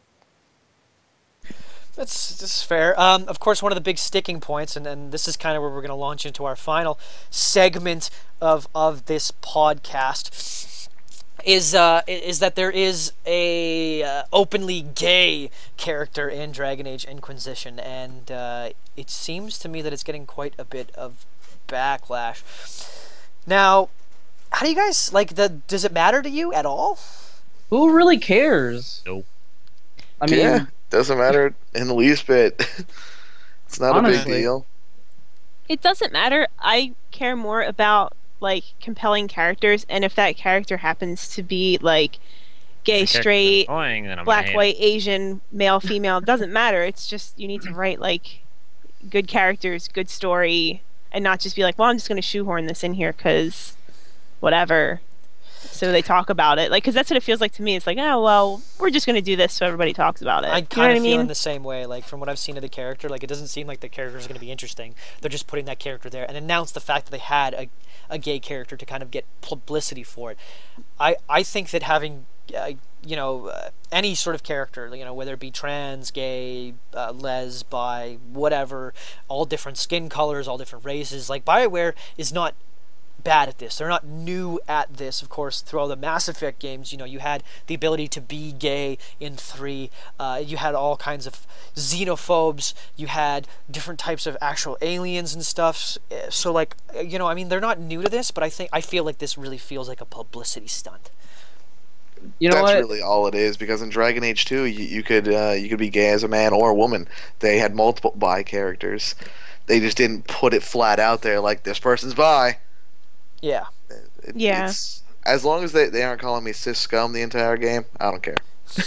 Speaker 1: That's fair. Of course, one of the big sticking points, and this is kind of where we're going to launch into our final segment of this podcast, is that there is a openly gay character in Dragon Age Inquisition, and it seems to me that it's getting quite a bit of backlash. Now, how do you guys like does it matter to you at all?
Speaker 4: Who really cares?
Speaker 3: Nope.
Speaker 4: I mean,
Speaker 2: Yeah, doesn't matter in the least bit. It's not a big
Speaker 4: Honestly.
Speaker 2: deal.
Speaker 5: It doesn't matter. I care more about like compelling characters, and if that character happens to be like gay,
Speaker 3: If the character's
Speaker 5: straight,
Speaker 3: annoying, then I'm
Speaker 5: black,
Speaker 3: gonna hate
Speaker 5: white, Asian, male, female. It doesn't matter. It's just you need to write like good characters, good story, and not just be like, well, I'm just going to shoehorn this in here because whatever. So they talk about it, like, because that's what it feels like to me. It's like, oh well, we're just going to do this so everybody talks about it.
Speaker 1: I
Speaker 5: You know
Speaker 1: kind
Speaker 5: what
Speaker 1: of
Speaker 5: I
Speaker 1: feel in
Speaker 5: mean?
Speaker 1: the same way. Like from what I've seen of the character, like it doesn't seem like the character is going to be interesting. They're just putting that character there and announce the fact that they had a gay character to kind of get publicity for it. I think that having any sort of character, whether it be trans, gay, les, bi, whatever, all different skin colors, all different races. Like BioWare is not bad at this. They're not new at this. Of course, through all the Mass Effect games, you had the ability to be gay in 3. You had all kinds of xenophobes. You had different types of actual aliens and stuff. So, like, they're not new to this, but I feel like this really feels like a publicity stunt.
Speaker 4: You know
Speaker 2: That's
Speaker 4: what?
Speaker 2: really all it is, because in Dragon Age 2, you could be gay as a man or a woman. They had multiple bi characters. They just didn't put it flat out there like this person's bi.
Speaker 1: Yeah.
Speaker 5: Yeah.
Speaker 2: It's, as long as they aren't calling me cis scum the entire game, I don't care.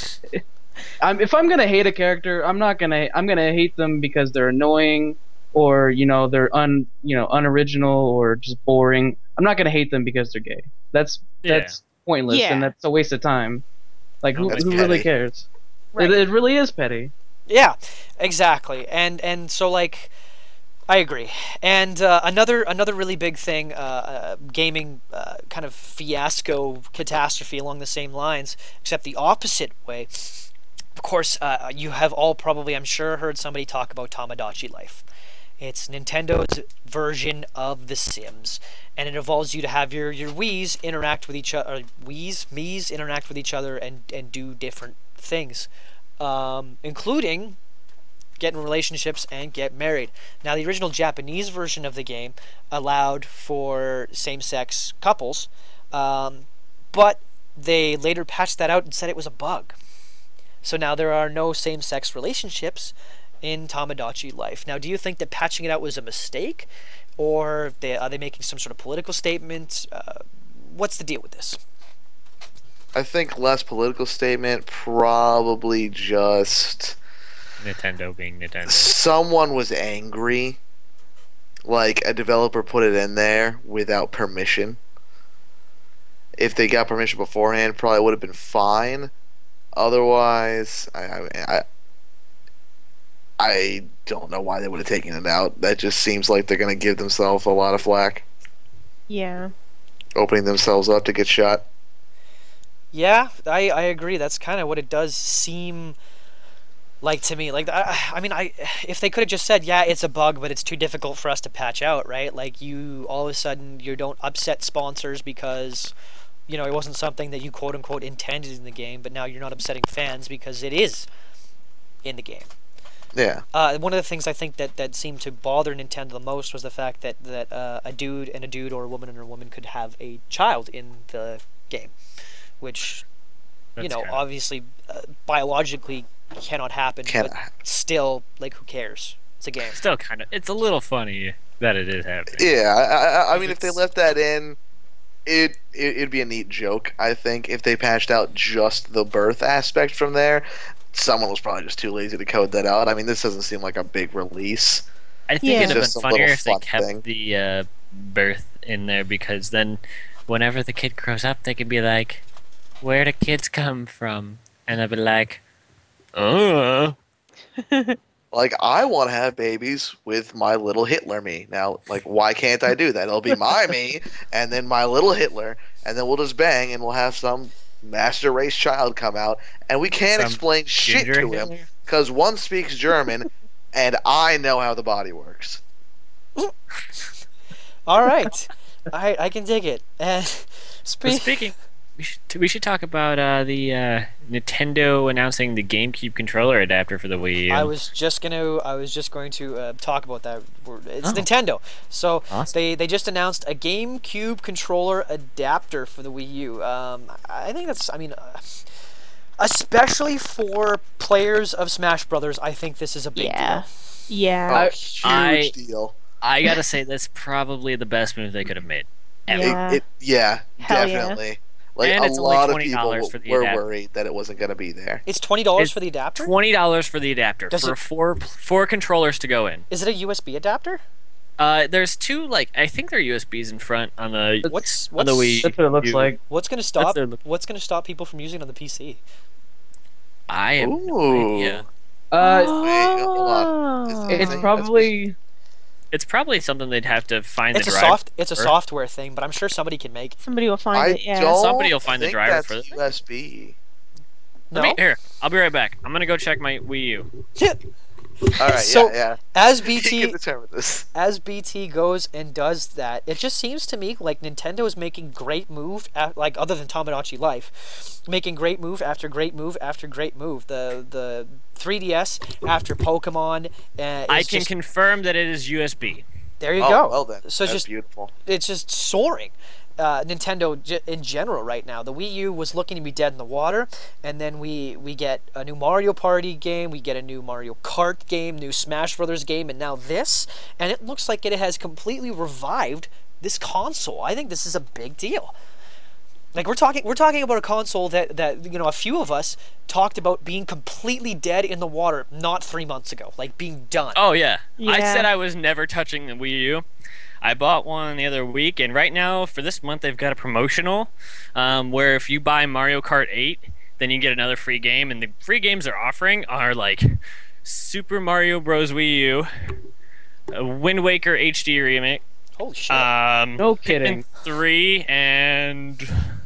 Speaker 4: If I'm gonna hate a character, I'm gonna hate them because they're annoying, or they're unoriginal or just boring. I'm not gonna hate them because they're gay. That's pointless,
Speaker 5: Yeah.
Speaker 4: and that's a waste of time. Like who
Speaker 2: That's
Speaker 4: really
Speaker 2: petty.
Speaker 4: cares?
Speaker 5: Right.
Speaker 4: It really is petty.
Speaker 1: Yeah, exactly. And so, like, I agree. And another really big thing, gaming kind of fiasco catastrophe along the same lines, except the opposite way. Of course, you have all probably, I'm sure, heard somebody talk about Tamagotchi Life. It's Nintendo's version of The Sims, and it involves you to have your Wii's interact with each other, Mii's interact with each other, and do different things, including get in relationships and get married. Now, the original Japanese version of the game allowed for same-sex couples, but they later patched that out and said it was a bug. So now there are no same-sex relationships in Tamagotchi Life. Now, do you think that patching it out was a mistake, or are they making some sort of political statement? What's the deal with this?
Speaker 2: I think less political statement, probably just
Speaker 3: Nintendo being Nintendo.
Speaker 2: someone was angry. Like, a developer put it in there without permission. If they got permission beforehand, probably would have been fine. Otherwise, I don't know why they would have taken it out. That just seems like they're going to give themselves a lot of flack,
Speaker 5: Yeah.
Speaker 2: opening themselves up to get shot.
Speaker 1: Yeah, I agree. That's kind of what it does seem like to me. Like, if they could have just said, yeah, it's a bug, but it's too difficult for us to patch out, right? Like, you all of a sudden you don't upset sponsors because it wasn't something that you quote unquote intended in the game, but now you're not upsetting fans because it is in the game.
Speaker 2: Yeah.
Speaker 1: One of the things I think that seemed to bother Nintendo the most was the fact that a dude and a dude, or a woman and a woman, could have a child in the game, which
Speaker 3: That's kinda-
Speaker 1: obviously biologically cannot happen.
Speaker 2: Cannot
Speaker 1: but
Speaker 2: happen.
Speaker 1: Still, like, who cares? It's a game.
Speaker 3: Still kind of. It's a little funny that it is happening.
Speaker 2: Yeah, I mean, if they
Speaker 3: It's-
Speaker 2: left that in, it'd be a neat joke, I think. If they patched out just the birth aspect from there, someone was probably just too lazy to code that out. I mean, this doesn't seem like a big release.
Speaker 3: I think
Speaker 5: Yeah.
Speaker 3: it'd have
Speaker 2: Just
Speaker 3: been
Speaker 2: a
Speaker 3: funnier
Speaker 2: little
Speaker 3: if they
Speaker 2: fun
Speaker 3: kept
Speaker 2: thing.
Speaker 3: the birth in there, because then whenever the kid grows up, they could be like, "Where do kids come from?" And they'll be like, "Oh."
Speaker 2: Like, I want to have babies with my little Hitler me. Now, like, why can't I do that? It'll be my me, and then my little Hitler, and then we'll just bang, and we'll have some master race child come out, and we can't
Speaker 3: Some
Speaker 2: explain shit
Speaker 3: Ginger
Speaker 2: to him,
Speaker 3: Hitler?
Speaker 2: because one speaks German, and I know how the body works.
Speaker 1: All right, I can dig it. And
Speaker 3: But speaking, we should talk about the Nintendo announcing the GameCube controller adapter for the Wii U.
Speaker 1: I was just going to talk about that. It's
Speaker 3: Oh.
Speaker 1: Nintendo. So
Speaker 3: Awesome.
Speaker 1: they just announced a GameCube controller adapter for the Wii U. I think that's, especially for players of Smash Brothers, I think this is a big
Speaker 5: Yeah.
Speaker 1: deal.
Speaker 5: Yeah.
Speaker 2: Oh, huge
Speaker 3: I-
Speaker 2: deal.
Speaker 3: I gotta say, that's probably the best move they could have made. Ever.
Speaker 5: Yeah.
Speaker 2: Yeah,
Speaker 5: Hell yeah.
Speaker 2: definitely. Like
Speaker 3: And
Speaker 2: a
Speaker 3: it's only
Speaker 2: lot of
Speaker 3: $20
Speaker 2: people
Speaker 3: for the
Speaker 2: were
Speaker 3: adapter.
Speaker 2: worried that it wasn't going to be there.
Speaker 1: It's $20
Speaker 3: It's
Speaker 1: for the adapter.
Speaker 3: $20 for the adapter
Speaker 1: Does
Speaker 3: for
Speaker 1: it-
Speaker 3: four controllers to go in.
Speaker 1: Is it a USB adapter?
Speaker 3: There's two, like, I think they're USBs in front on the
Speaker 1: What's
Speaker 3: on the Wii.
Speaker 4: That's what it looks
Speaker 3: U.
Speaker 4: like.
Speaker 1: what's gonna stop
Speaker 3: their look.
Speaker 1: what's gonna stop people from using it on the PC?
Speaker 3: I am.
Speaker 2: Ooh.
Speaker 3: Yeah,
Speaker 2: Wait, hold on.
Speaker 5: Oh.
Speaker 2: Is
Speaker 4: It's
Speaker 2: That's
Speaker 4: probably
Speaker 3: it's probably something they'd have to find
Speaker 1: It's
Speaker 3: the
Speaker 1: a
Speaker 3: driver.
Speaker 1: it's a
Speaker 3: for.
Speaker 1: software thing, but I'm sure somebody can make.
Speaker 5: Somebody will find
Speaker 2: I
Speaker 5: it. Yeah.
Speaker 2: don't
Speaker 3: Somebody will find the
Speaker 2: think
Speaker 3: driver
Speaker 2: that's
Speaker 3: for it.
Speaker 2: USB.
Speaker 1: No.
Speaker 3: Let me, here, I'll be right back. I'm gonna go check my Wii U.
Speaker 2: All right,
Speaker 1: So,
Speaker 2: yeah.
Speaker 1: As
Speaker 2: You
Speaker 1: BT
Speaker 2: can determine this.
Speaker 1: as BT goes and does that, it just seems to me like Nintendo is making great move, like other than Tamagotchi Life, making great move after great move after great move. The 3DS after Pokemon.
Speaker 3: I can confirm that it is USB.
Speaker 1: There you
Speaker 2: Oh,
Speaker 1: go.
Speaker 2: well then.
Speaker 1: So
Speaker 2: That's
Speaker 1: just
Speaker 2: beautiful.
Speaker 1: it's just soaring. Nintendo in general right now. The Wii U was looking to be dead in the water, and then we get a new Mario Party game, we get a new Mario Kart game, new Smash Brothers game, and now this, and it looks like it has completely revived this console. I think this is a big deal. Like we're talking about a console that a few of us talked about being completely dead in the water not 3 months ago, like being done.
Speaker 3: Oh yeah. I
Speaker 5: Yeah.
Speaker 3: said I was never touching the Wii U. I bought one the other week, and right now for this month they've got a promotional where if you buy Mario Kart 8, then you get another free game, and the free games they're offering are like Super Mario Bros. Wii U, Wind Waker HD remake,
Speaker 1: Holy shit!
Speaker 4: no kidding.
Speaker 3: Pikmin 3, and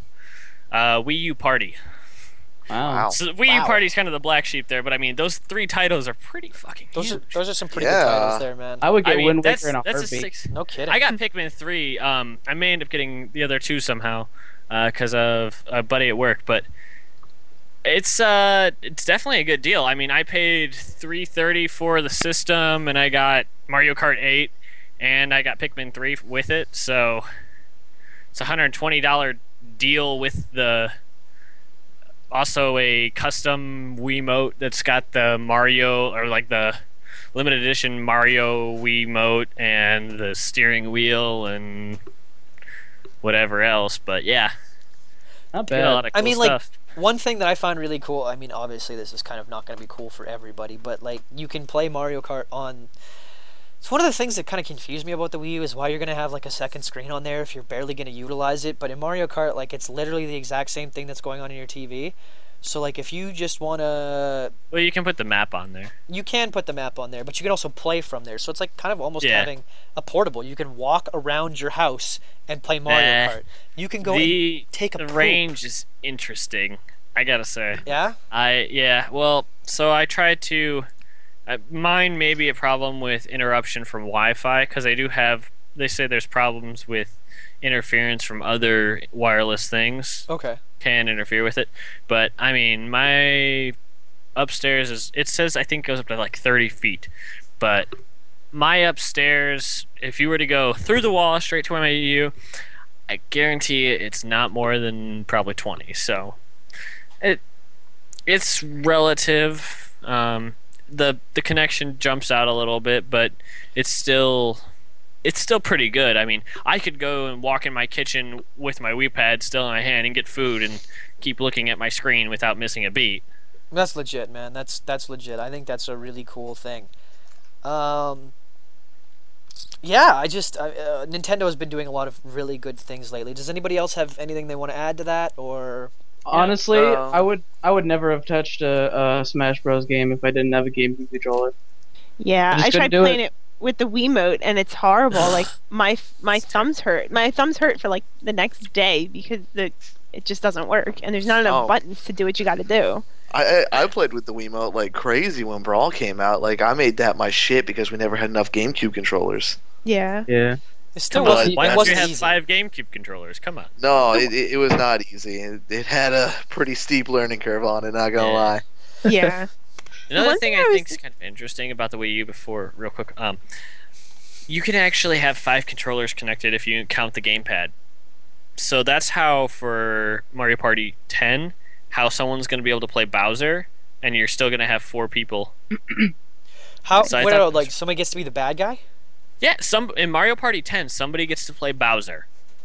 Speaker 3: Wii U Party.
Speaker 4: Wow.
Speaker 3: So Wii U
Speaker 1: Wow.
Speaker 3: Party's kind of the black sheep there, but I mean those three titles are pretty fucking
Speaker 1: those
Speaker 3: huge.
Speaker 1: are some pretty
Speaker 2: Yeah.
Speaker 1: good titles there, man.
Speaker 4: I would get
Speaker 3: I mean,
Speaker 4: Wind
Speaker 3: that's
Speaker 4: Waker in a
Speaker 3: that's a
Speaker 4: heartbeat.
Speaker 3: six.
Speaker 1: No kidding.
Speaker 3: I got Pikmin 3. I may end up getting the other two somehow because of a buddy at work, but it's definitely a good deal. I mean, I paid $330 for the system, and I got Mario Kart 8, and I got Pikmin 3 with it. So it's a $120 deal with the also a custom Wiimote that's got the Mario or like the limited edition Mario Wiimote and the steering wheel and whatever else. But yeah,
Speaker 4: Not
Speaker 3: got a lot
Speaker 4: bad.
Speaker 3: of
Speaker 1: I
Speaker 3: cool
Speaker 1: mean, like,
Speaker 3: stuff.
Speaker 1: one thing that I find really cool, I mean, obviously this is kind of not going to be cool for everybody, but like you can play Mario Kart on. It's one of the things that kind of confused me about the Wii U is why you're going to have like a second screen on there if you're barely going to utilize it. But in Mario Kart, like it's literally the exact same thing that's going on in your TV. So like if you just want to,
Speaker 3: Well, you can put the map on there.
Speaker 1: you can put the map on there, but you can also play from there. So it's like kind of almost
Speaker 3: Yeah.
Speaker 1: having a portable. You can walk around your house and play Mario
Speaker 3: Nah.
Speaker 1: Kart. You can go and
Speaker 3: The
Speaker 1: take a
Speaker 3: the
Speaker 1: poop.
Speaker 3: range is interesting. I gotta say.
Speaker 1: Yeah.
Speaker 3: Well, so I tried to. Mine may be a problem with interruption from Wi-Fi because I do have. They say there's problems with interference from other wireless things
Speaker 1: Okay.
Speaker 3: can interfere with it. But I mean, my upstairs is. It says I think goes up to like 30 feet, but my upstairs, if you were to go through the wall straight to my EU, I guarantee it's not more than probably 20. So it's relative. The connection jumps out a little bit, but it's still pretty good. I mean, I could go and walk in my kitchen with my Wii Pad still in my hand and get food and keep looking at my screen without missing a beat.
Speaker 1: That's legit, man. That's legit. I think that's a really cool thing. Yeah, Nintendo has been doing a lot of really good things lately. Does anybody else have anything they want to add to that, or?
Speaker 4: Honestly,
Speaker 2: Um,
Speaker 4: I would never have touched a Smash Bros. Game if I didn't have a GameCube controller.
Speaker 5: Yeah,
Speaker 4: I just
Speaker 5: I tried
Speaker 4: couldn't do
Speaker 5: playing
Speaker 4: it.
Speaker 5: it with the Wiimote, and it's horrible. Like my thumbs hurt. My thumbs hurt for like the next day because it just doesn't work, and there's not enough
Speaker 2: Oh.
Speaker 5: buttons to do what you got to do.
Speaker 2: I played with the Wiimote like crazy when Brawl came out. Like I made that my shit because we never had enough GameCube controllers.
Speaker 5: Yeah.
Speaker 4: Yeah.
Speaker 1: It still
Speaker 2: Come on,
Speaker 1: wasn't.
Speaker 3: Why
Speaker 1: It
Speaker 3: don't you
Speaker 1: wasn't
Speaker 3: have
Speaker 1: easy.
Speaker 3: 5 GameCube controllers? Come on.
Speaker 2: No, it was not easy. It had a pretty steep learning curve on it. Not gonna
Speaker 3: Yeah.
Speaker 2: lie.
Speaker 5: Yeah.
Speaker 3: Another
Speaker 5: one
Speaker 3: thing
Speaker 5: thing I
Speaker 3: I
Speaker 5: was-
Speaker 3: think is kind of interesting about the Wii U before, real quick, you can actually have 5 controllers connected if you count the gamepad. So that's how for Mario Party 10, how someone's going to be able to play Bowser, and you're still going to have 4 people.
Speaker 1: How?
Speaker 3: So I
Speaker 1: Wait,
Speaker 3: thought-
Speaker 1: like somebody gets to be the bad guy?
Speaker 3: Yeah, in Mario Party 10, somebody gets to play Bowser.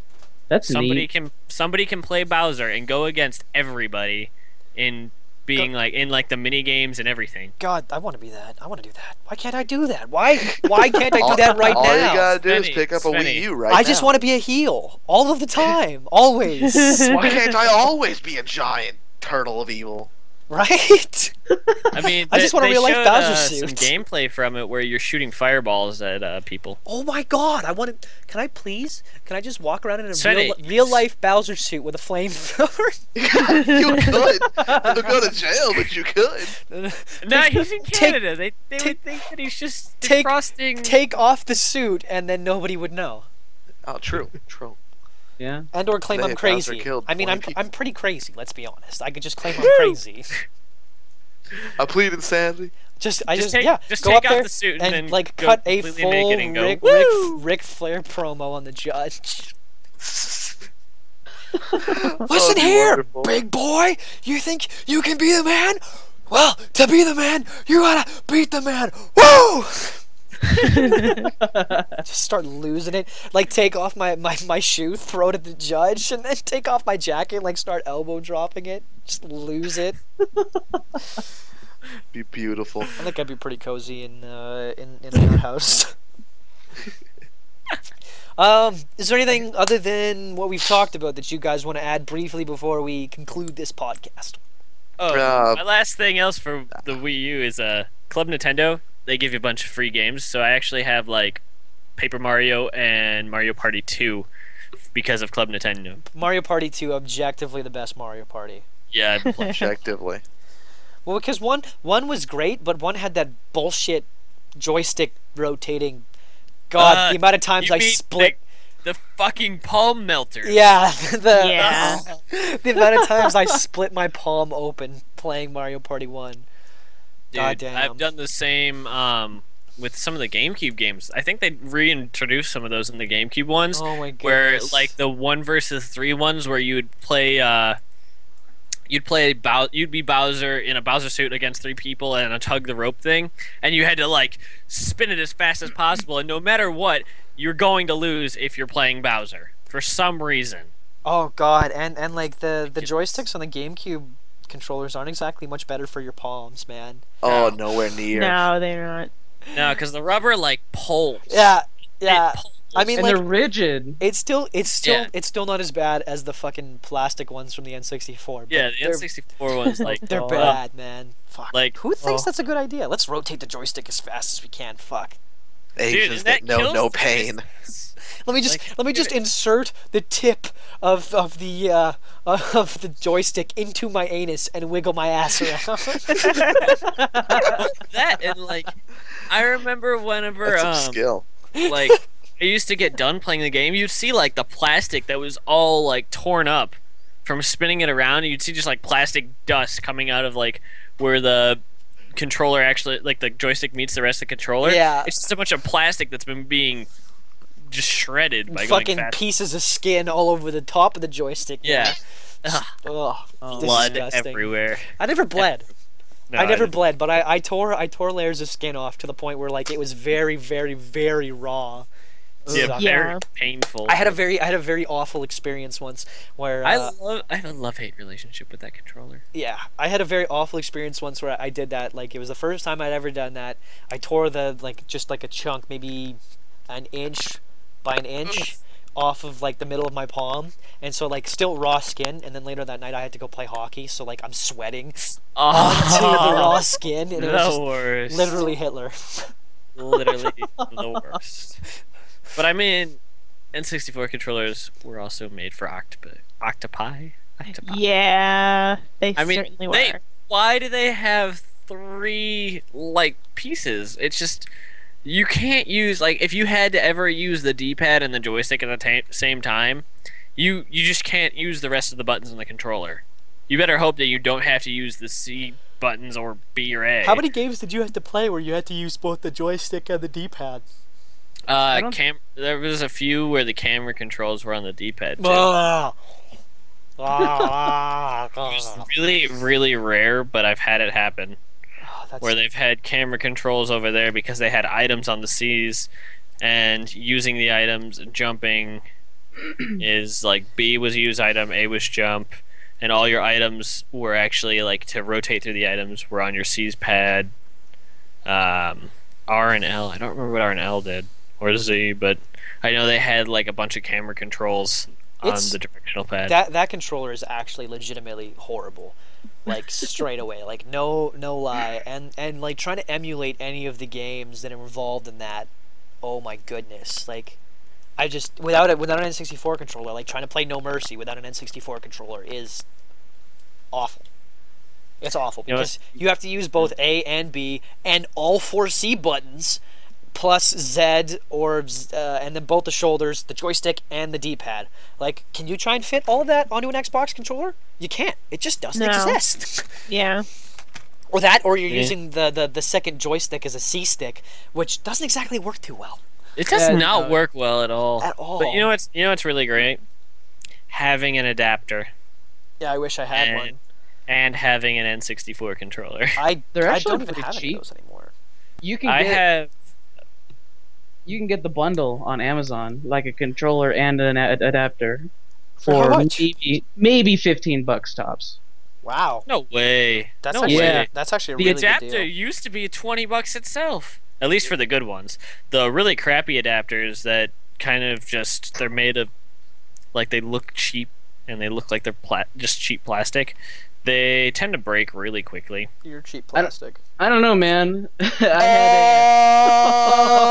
Speaker 4: That's
Speaker 3: Somebody
Speaker 4: neat.
Speaker 3: can play Bowser and go against everybody in being like in like the mini games and everything.
Speaker 1: God, I want to be that. I want to do that. Why can't I do that? Why can't I do that right
Speaker 2: all
Speaker 1: now?
Speaker 2: you gotta do is
Speaker 3: Svenny,
Speaker 2: pick up a
Speaker 3: Svenny.
Speaker 2: Wii U right
Speaker 1: I
Speaker 2: now.
Speaker 1: just want to be a heel all of the time, always.
Speaker 2: Why can't I always be a giant turtle of evil?
Speaker 1: Right?
Speaker 3: I mean,
Speaker 1: I just want a
Speaker 3: they
Speaker 1: real life
Speaker 3: showed,
Speaker 1: Bowser
Speaker 3: some
Speaker 1: suit.
Speaker 3: gameplay from it where you're shooting fireballs at people.
Speaker 1: Oh my God! I want to. Can I please? Can I just walk around in a
Speaker 3: Svenny.
Speaker 1: real life Bowser suit with a flamethrower?
Speaker 2: You could. You'll go to jail, but you could.
Speaker 3: No, he's in
Speaker 1: take-
Speaker 3: Canada. They
Speaker 1: take-
Speaker 3: would think that he's just
Speaker 1: take-
Speaker 3: defrosting.
Speaker 1: Take off the suit, and then nobody would know,
Speaker 2: Oh, true.
Speaker 4: Yeah.
Speaker 1: and or claim
Speaker 2: They
Speaker 1: I'm
Speaker 2: had
Speaker 1: crazy.
Speaker 2: Bowser killed
Speaker 1: I mean,
Speaker 2: 20 people.
Speaker 1: I'm pretty crazy. Let's be honest. I could just claim I'm crazy.
Speaker 2: I plead insanity.
Speaker 1: Just
Speaker 3: Just
Speaker 1: go
Speaker 3: take
Speaker 1: up
Speaker 3: off
Speaker 1: there
Speaker 3: the suit and
Speaker 1: and
Speaker 3: then
Speaker 1: like
Speaker 3: go
Speaker 1: cut a
Speaker 3: completely
Speaker 1: full
Speaker 3: naked and go,
Speaker 1: Ric
Speaker 3: "Woo!"
Speaker 1: Flair promo on the judge.
Speaker 2: That would
Speaker 1: Listen
Speaker 2: be
Speaker 1: here,
Speaker 2: wonderful.
Speaker 1: big boy. You think you can be the man? Well, to be the man, you gotta beat the man. Woo! Just start losing it. Like take off my shoe, throw it at the judge, and then take off my jacket, like start elbow dropping it. Just lose it.
Speaker 2: Be beautiful.
Speaker 1: I think I'd be pretty cozy in that house. Is there anything other than what we've talked about that you guys want to add briefly before we conclude this podcast?
Speaker 3: Oh,
Speaker 2: Uh,
Speaker 3: my last thing else for the Wii U is Club Nintendo. They give you a bunch of free games, so I actually have like Paper Mario and Mario Party 2 because of Club Nintendo.
Speaker 1: Mario Party 2, objectively the best Mario Party.
Speaker 3: Yeah, I play.
Speaker 2: Objectively.
Speaker 1: Well, because one was great, but one had that bullshit joystick rotating. God, the amount of times
Speaker 3: you
Speaker 1: I
Speaker 3: mean
Speaker 1: split.
Speaker 3: the fucking palm melters.
Speaker 1: Yeah,
Speaker 5: Yeah.
Speaker 1: the amount of times I split my palm open playing Mario Party 1.
Speaker 3: Dude,
Speaker 1: God damn.
Speaker 3: I've done the same with some of the GameCube games. I think they reintroduced some of those in the GameCube ones,
Speaker 1: Oh my goodness.
Speaker 3: where like the 1 versus 3 ones, where you'd play you'd be Bowser in a Bowser suit against 3 people and a tug the rope thing, and you had to like spin it as fast as possible, and no matter what, you're going to lose if you're playing Bowser for some reason.
Speaker 1: Oh god, and like the joysticks on the GameCube controllers aren't exactly much better for your palms, man.
Speaker 2: Oh,
Speaker 3: No.
Speaker 2: nowhere near.
Speaker 5: No, they're not.
Speaker 3: No, because the rubber like pulls.
Speaker 1: Yeah,
Speaker 3: It
Speaker 1: yeah.
Speaker 3: pulls.
Speaker 1: I mean,
Speaker 4: And
Speaker 1: like
Speaker 4: they're rigid.
Speaker 1: it's still
Speaker 3: Yeah.
Speaker 1: it's still not as bad as the fucking plastic ones from the N64. But
Speaker 3: Yeah, the
Speaker 1: they're,
Speaker 3: N64 one's like
Speaker 1: they're
Speaker 4: Oh.
Speaker 1: bad, man. Fuck.
Speaker 3: Like-
Speaker 1: who thinks
Speaker 4: Oh.
Speaker 1: that's a good idea? Let's rotate the joystick as fast as we can. Fuck.
Speaker 3: Dude,
Speaker 2: Asians
Speaker 3: and that
Speaker 2: that know
Speaker 3: kills
Speaker 2: no
Speaker 3: the
Speaker 2: pain.
Speaker 3: distance.
Speaker 1: Let me just insert the tip of the joystick into my anus and wiggle my ass around.
Speaker 3: That and like, I remember whenever
Speaker 2: That's some skill.
Speaker 3: like I used to get done playing the game, you'd see like the plastic that was all like torn up from spinning it around. And you'd see just like plastic dust coming out of like where the controller actually, like the joystick meets the rest of the controller.
Speaker 1: Yeah.
Speaker 3: It's just a bunch of plastic that's been being just shredded by going
Speaker 1: Fucking
Speaker 3: fast.
Speaker 1: pieces of skin all over the top of the joystick.
Speaker 3: Yeah.
Speaker 1: man. Ugh,
Speaker 3: Blood
Speaker 1: disgusting.
Speaker 3: everywhere.
Speaker 1: I never bled.
Speaker 3: No,
Speaker 1: I never
Speaker 3: didn't.
Speaker 1: bled, but I tore layers of skin off to the point where like it was very, very, very raw.
Speaker 3: Yeah,
Speaker 1: Ugh.
Speaker 3: very
Speaker 5: Yeah.
Speaker 3: painful.
Speaker 1: I had a very awful experience once where
Speaker 3: I have a love-hate relationship with that controller.
Speaker 1: yeah, I had a very awful experience once where I did that. Like it was the first time I'd ever done that. I tore the just like a chunk, maybe an inch by an inch off of like the middle of my palm, and so like still raw skin. And then later that night I had to go play hockey, so like I'm sweating onto the raw skin, and it was
Speaker 3: the
Speaker 1: just
Speaker 3: worst.
Speaker 1: literally Hitler.
Speaker 3: Literally the worst. But I mean, N64 controllers were also made for octopi.
Speaker 5: Yeah, they
Speaker 3: I mean,
Speaker 5: certainly
Speaker 3: they-
Speaker 5: were.
Speaker 3: Why do they have 3 like pieces? It's just you can't use like if you had to ever use the D-pad and the joystick at the same time, you just can't use the rest of the buttons on the controller. You better hope that you don't have to use the C buttons or B or A.
Speaker 1: How many games did you have to play where you had to use both the joystick and the D-pad?
Speaker 4: don't-
Speaker 3: There was a few where the camera controls were on the D-pad too.
Speaker 1: Ah.
Speaker 3: It was really, really rare, but I've had it happen
Speaker 1: That's
Speaker 3: where they've had camera controls over there because they had items on the C's, and using the items and jumping is like B was use item, A was jump, and all your items were actually like to rotate through the items were on your C's pad. R and L. I don't remember what R and L did or Z, but I know they had like a bunch of camera controls on
Speaker 1: It's-
Speaker 3: the directional pad.
Speaker 1: That controller is actually legitimately horrible. Like straight away, like no lie, and like trying to emulate any of the games that are involved in that. Oh my goodness! Like, I just without an N64 controller, like trying to play No Mercy without an N64 controller is awful. It's awful
Speaker 3: You know
Speaker 1: because you have to use both A and B and all four C buttons, plus Z and then both the shoulders, the joystick, and the D-pad. Like, can you try and fit all of that onto an Xbox controller? You can't. It just doesn't
Speaker 5: No.
Speaker 1: exist.
Speaker 5: Yeah.
Speaker 1: Or that, or you're
Speaker 3: Yeah.
Speaker 1: using the second joystick as a C stick, which doesn't exactly work too well.
Speaker 3: It does
Speaker 4: Yeah,
Speaker 3: not
Speaker 4: no.
Speaker 3: work well at all.
Speaker 1: At all.
Speaker 3: But you know what's really great? Having an adapter
Speaker 1: Yeah, I wish I had
Speaker 3: And-
Speaker 1: one.
Speaker 3: and having an N64 controller.
Speaker 4: They're
Speaker 1: I
Speaker 4: actually
Speaker 1: don't even
Speaker 4: pretty
Speaker 1: have any
Speaker 4: cheap.
Speaker 1: of those anymore.
Speaker 4: You can
Speaker 3: I
Speaker 4: get
Speaker 3: have
Speaker 4: you can get the bundle on Amazon, like a controller and an adapter,
Speaker 1: For how
Speaker 4: for
Speaker 1: much?
Speaker 4: maybe $15 tops.
Speaker 1: Wow,
Speaker 3: no way.
Speaker 1: that's
Speaker 3: no
Speaker 1: actually
Speaker 3: way.
Speaker 1: that's actually a
Speaker 3: The
Speaker 1: really
Speaker 3: adapter
Speaker 1: good deal.
Speaker 3: used to be $20 itself. At least for the good ones. The really crappy adapters that kind of just they're made of like they look cheap and they look like they're just cheap plastic. They tend to break really quickly.
Speaker 1: You're cheap
Speaker 4: I don't-
Speaker 1: plastic.
Speaker 4: I don't know, man. I had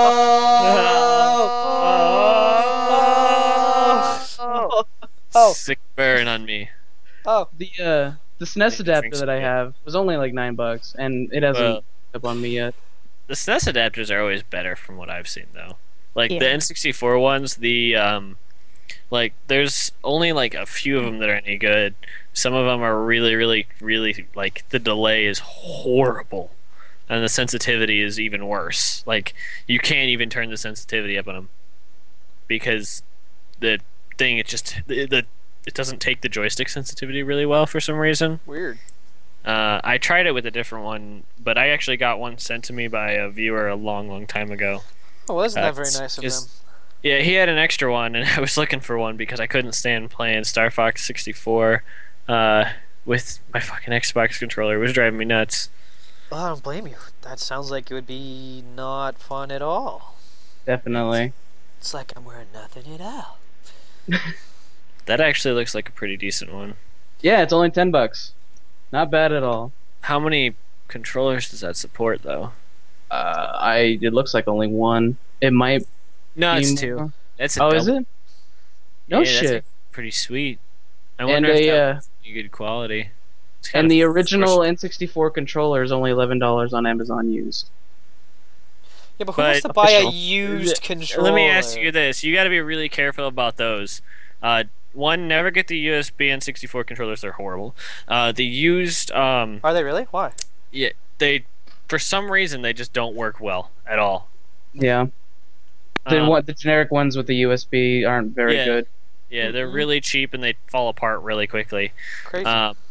Speaker 1: Oh.
Speaker 3: Sick burn on me.
Speaker 1: Oh,
Speaker 4: the SNES adapter that I have was only like $9, and it hasn't
Speaker 3: Well,
Speaker 4: up on me yet.
Speaker 3: the SNES adapters are always better from what I've seen though. Like the
Speaker 5: Yeah.
Speaker 3: N64 ones, like there's only like a few of them that are any good. Some of them are really, really, really like the delay is horrible, and the sensitivity is even worse. Like you can't even turn the sensitivity up on them because the thing it doesn't take the joystick sensitivity really well for some reason.
Speaker 1: weird.
Speaker 3: I tried it with a different one, but I actually got one sent to me by a viewer a long, long time ago.
Speaker 1: Oh, well, isn't that very
Speaker 3: It's
Speaker 1: nice of
Speaker 3: just-
Speaker 1: them?
Speaker 3: Yeah, he had an extra one, and I was looking for one because I couldn't stand playing Star Fox 64 with my fucking Xbox controller. It was driving me nuts.
Speaker 1: Well, I don't blame you. That sounds like it would be not fun at all.
Speaker 4: Definitely.
Speaker 1: It's like I'm wearing nothing at all.
Speaker 3: That actually looks like a pretty decent one.
Speaker 4: Yeah, it's only $10. Not bad at all.
Speaker 3: How many controllers does that support, though?
Speaker 4: It looks like only one. It might.
Speaker 3: No,
Speaker 4: be
Speaker 3: it's
Speaker 4: more.
Speaker 3: two. That's a
Speaker 4: Oh, is
Speaker 3: double.
Speaker 4: it? No
Speaker 3: Yeah, that's
Speaker 4: shit.
Speaker 3: pretty sweet. I
Speaker 4: And
Speaker 3: wonder if
Speaker 4: they,
Speaker 3: that's good quality. It's
Speaker 4: And
Speaker 3: kinda
Speaker 4: the original
Speaker 3: forced-
Speaker 4: N64 controller is only $11 on Amazon used.
Speaker 1: Yeah, but who
Speaker 3: But-
Speaker 1: wants to buy a
Speaker 4: Official.
Speaker 1: used controller?
Speaker 3: Let me ask you this: you got to be really careful about those. One, never get the USB N64 controllers; they're horrible. The used,
Speaker 1: Are they really? Why?
Speaker 3: yeah, they for some reason they just don't work well at all.
Speaker 4: Yeah. The
Speaker 3: Um,
Speaker 4: the generic ones with the USB aren't very
Speaker 3: Yeah.
Speaker 4: good.
Speaker 3: Yeah, they're
Speaker 1: Mhm.
Speaker 3: really cheap and they fall apart really quickly.
Speaker 1: Crazy.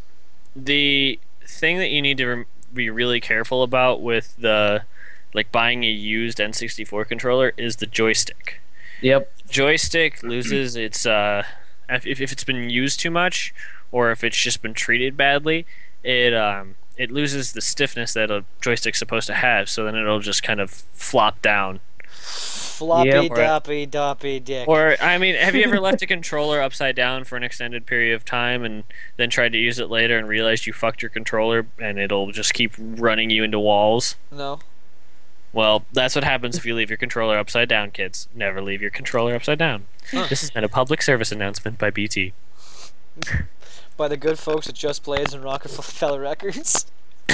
Speaker 3: The thing that you need to be really careful about with the like buying a used N64 controller is the joystick.
Speaker 4: Yep.
Speaker 3: Joystick loses its if it's been used too much or if it's just been treated badly, it loses the stiffness that a joystick's supposed to have. So then it'll just kind of flop down.
Speaker 1: Floppy
Speaker 4: Yep.
Speaker 1: doppy doppy dick.
Speaker 3: Or I mean, have you ever left a controller upside down for an extended period of time and then tried to use it later and realized you fucked your controller and it'll just keep running you into walls?
Speaker 1: No.
Speaker 3: Well, that's what happens if you leave your controller upside down, kids. Never leave your controller upside down.
Speaker 1: Huh.
Speaker 3: This has been a public service announcement by BT.
Speaker 1: By the good folks at Just Blades and Rockefeller Records.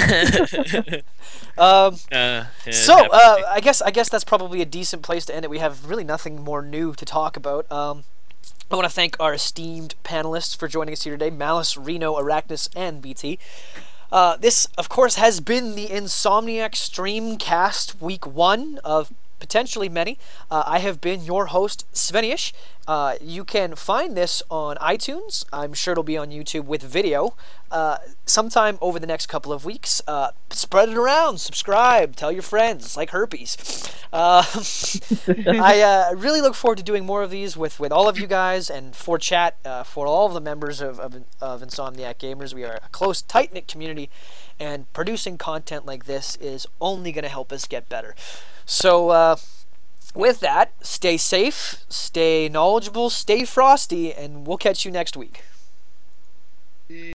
Speaker 3: Yeah,
Speaker 1: So,
Speaker 3: it happens to me.
Speaker 1: I guess that's probably a decent place to end it. We have really nothing more new to talk about. I want to thank our esteemed panelists for joining us here today, Malice, Reno, Arachnus, and BT. This, of course, has been the Insomniac Streamcast Week 1 of potentially many. I have been your host, Svenish. You can find this on iTunes. I'm sure it'll be on YouTube with video sometime over the next couple of weeks. Spread it around, subscribe, tell your friends. It's like herpes. I really look forward to doing more of these with all of you guys, and for chat, for all of the members of Insomniac Gamers. We are a close, tight-knit community, and producing content like this is only going to help us get better. So, with that, stay safe, stay knowledgeable, stay frosty, and we'll catch you next week.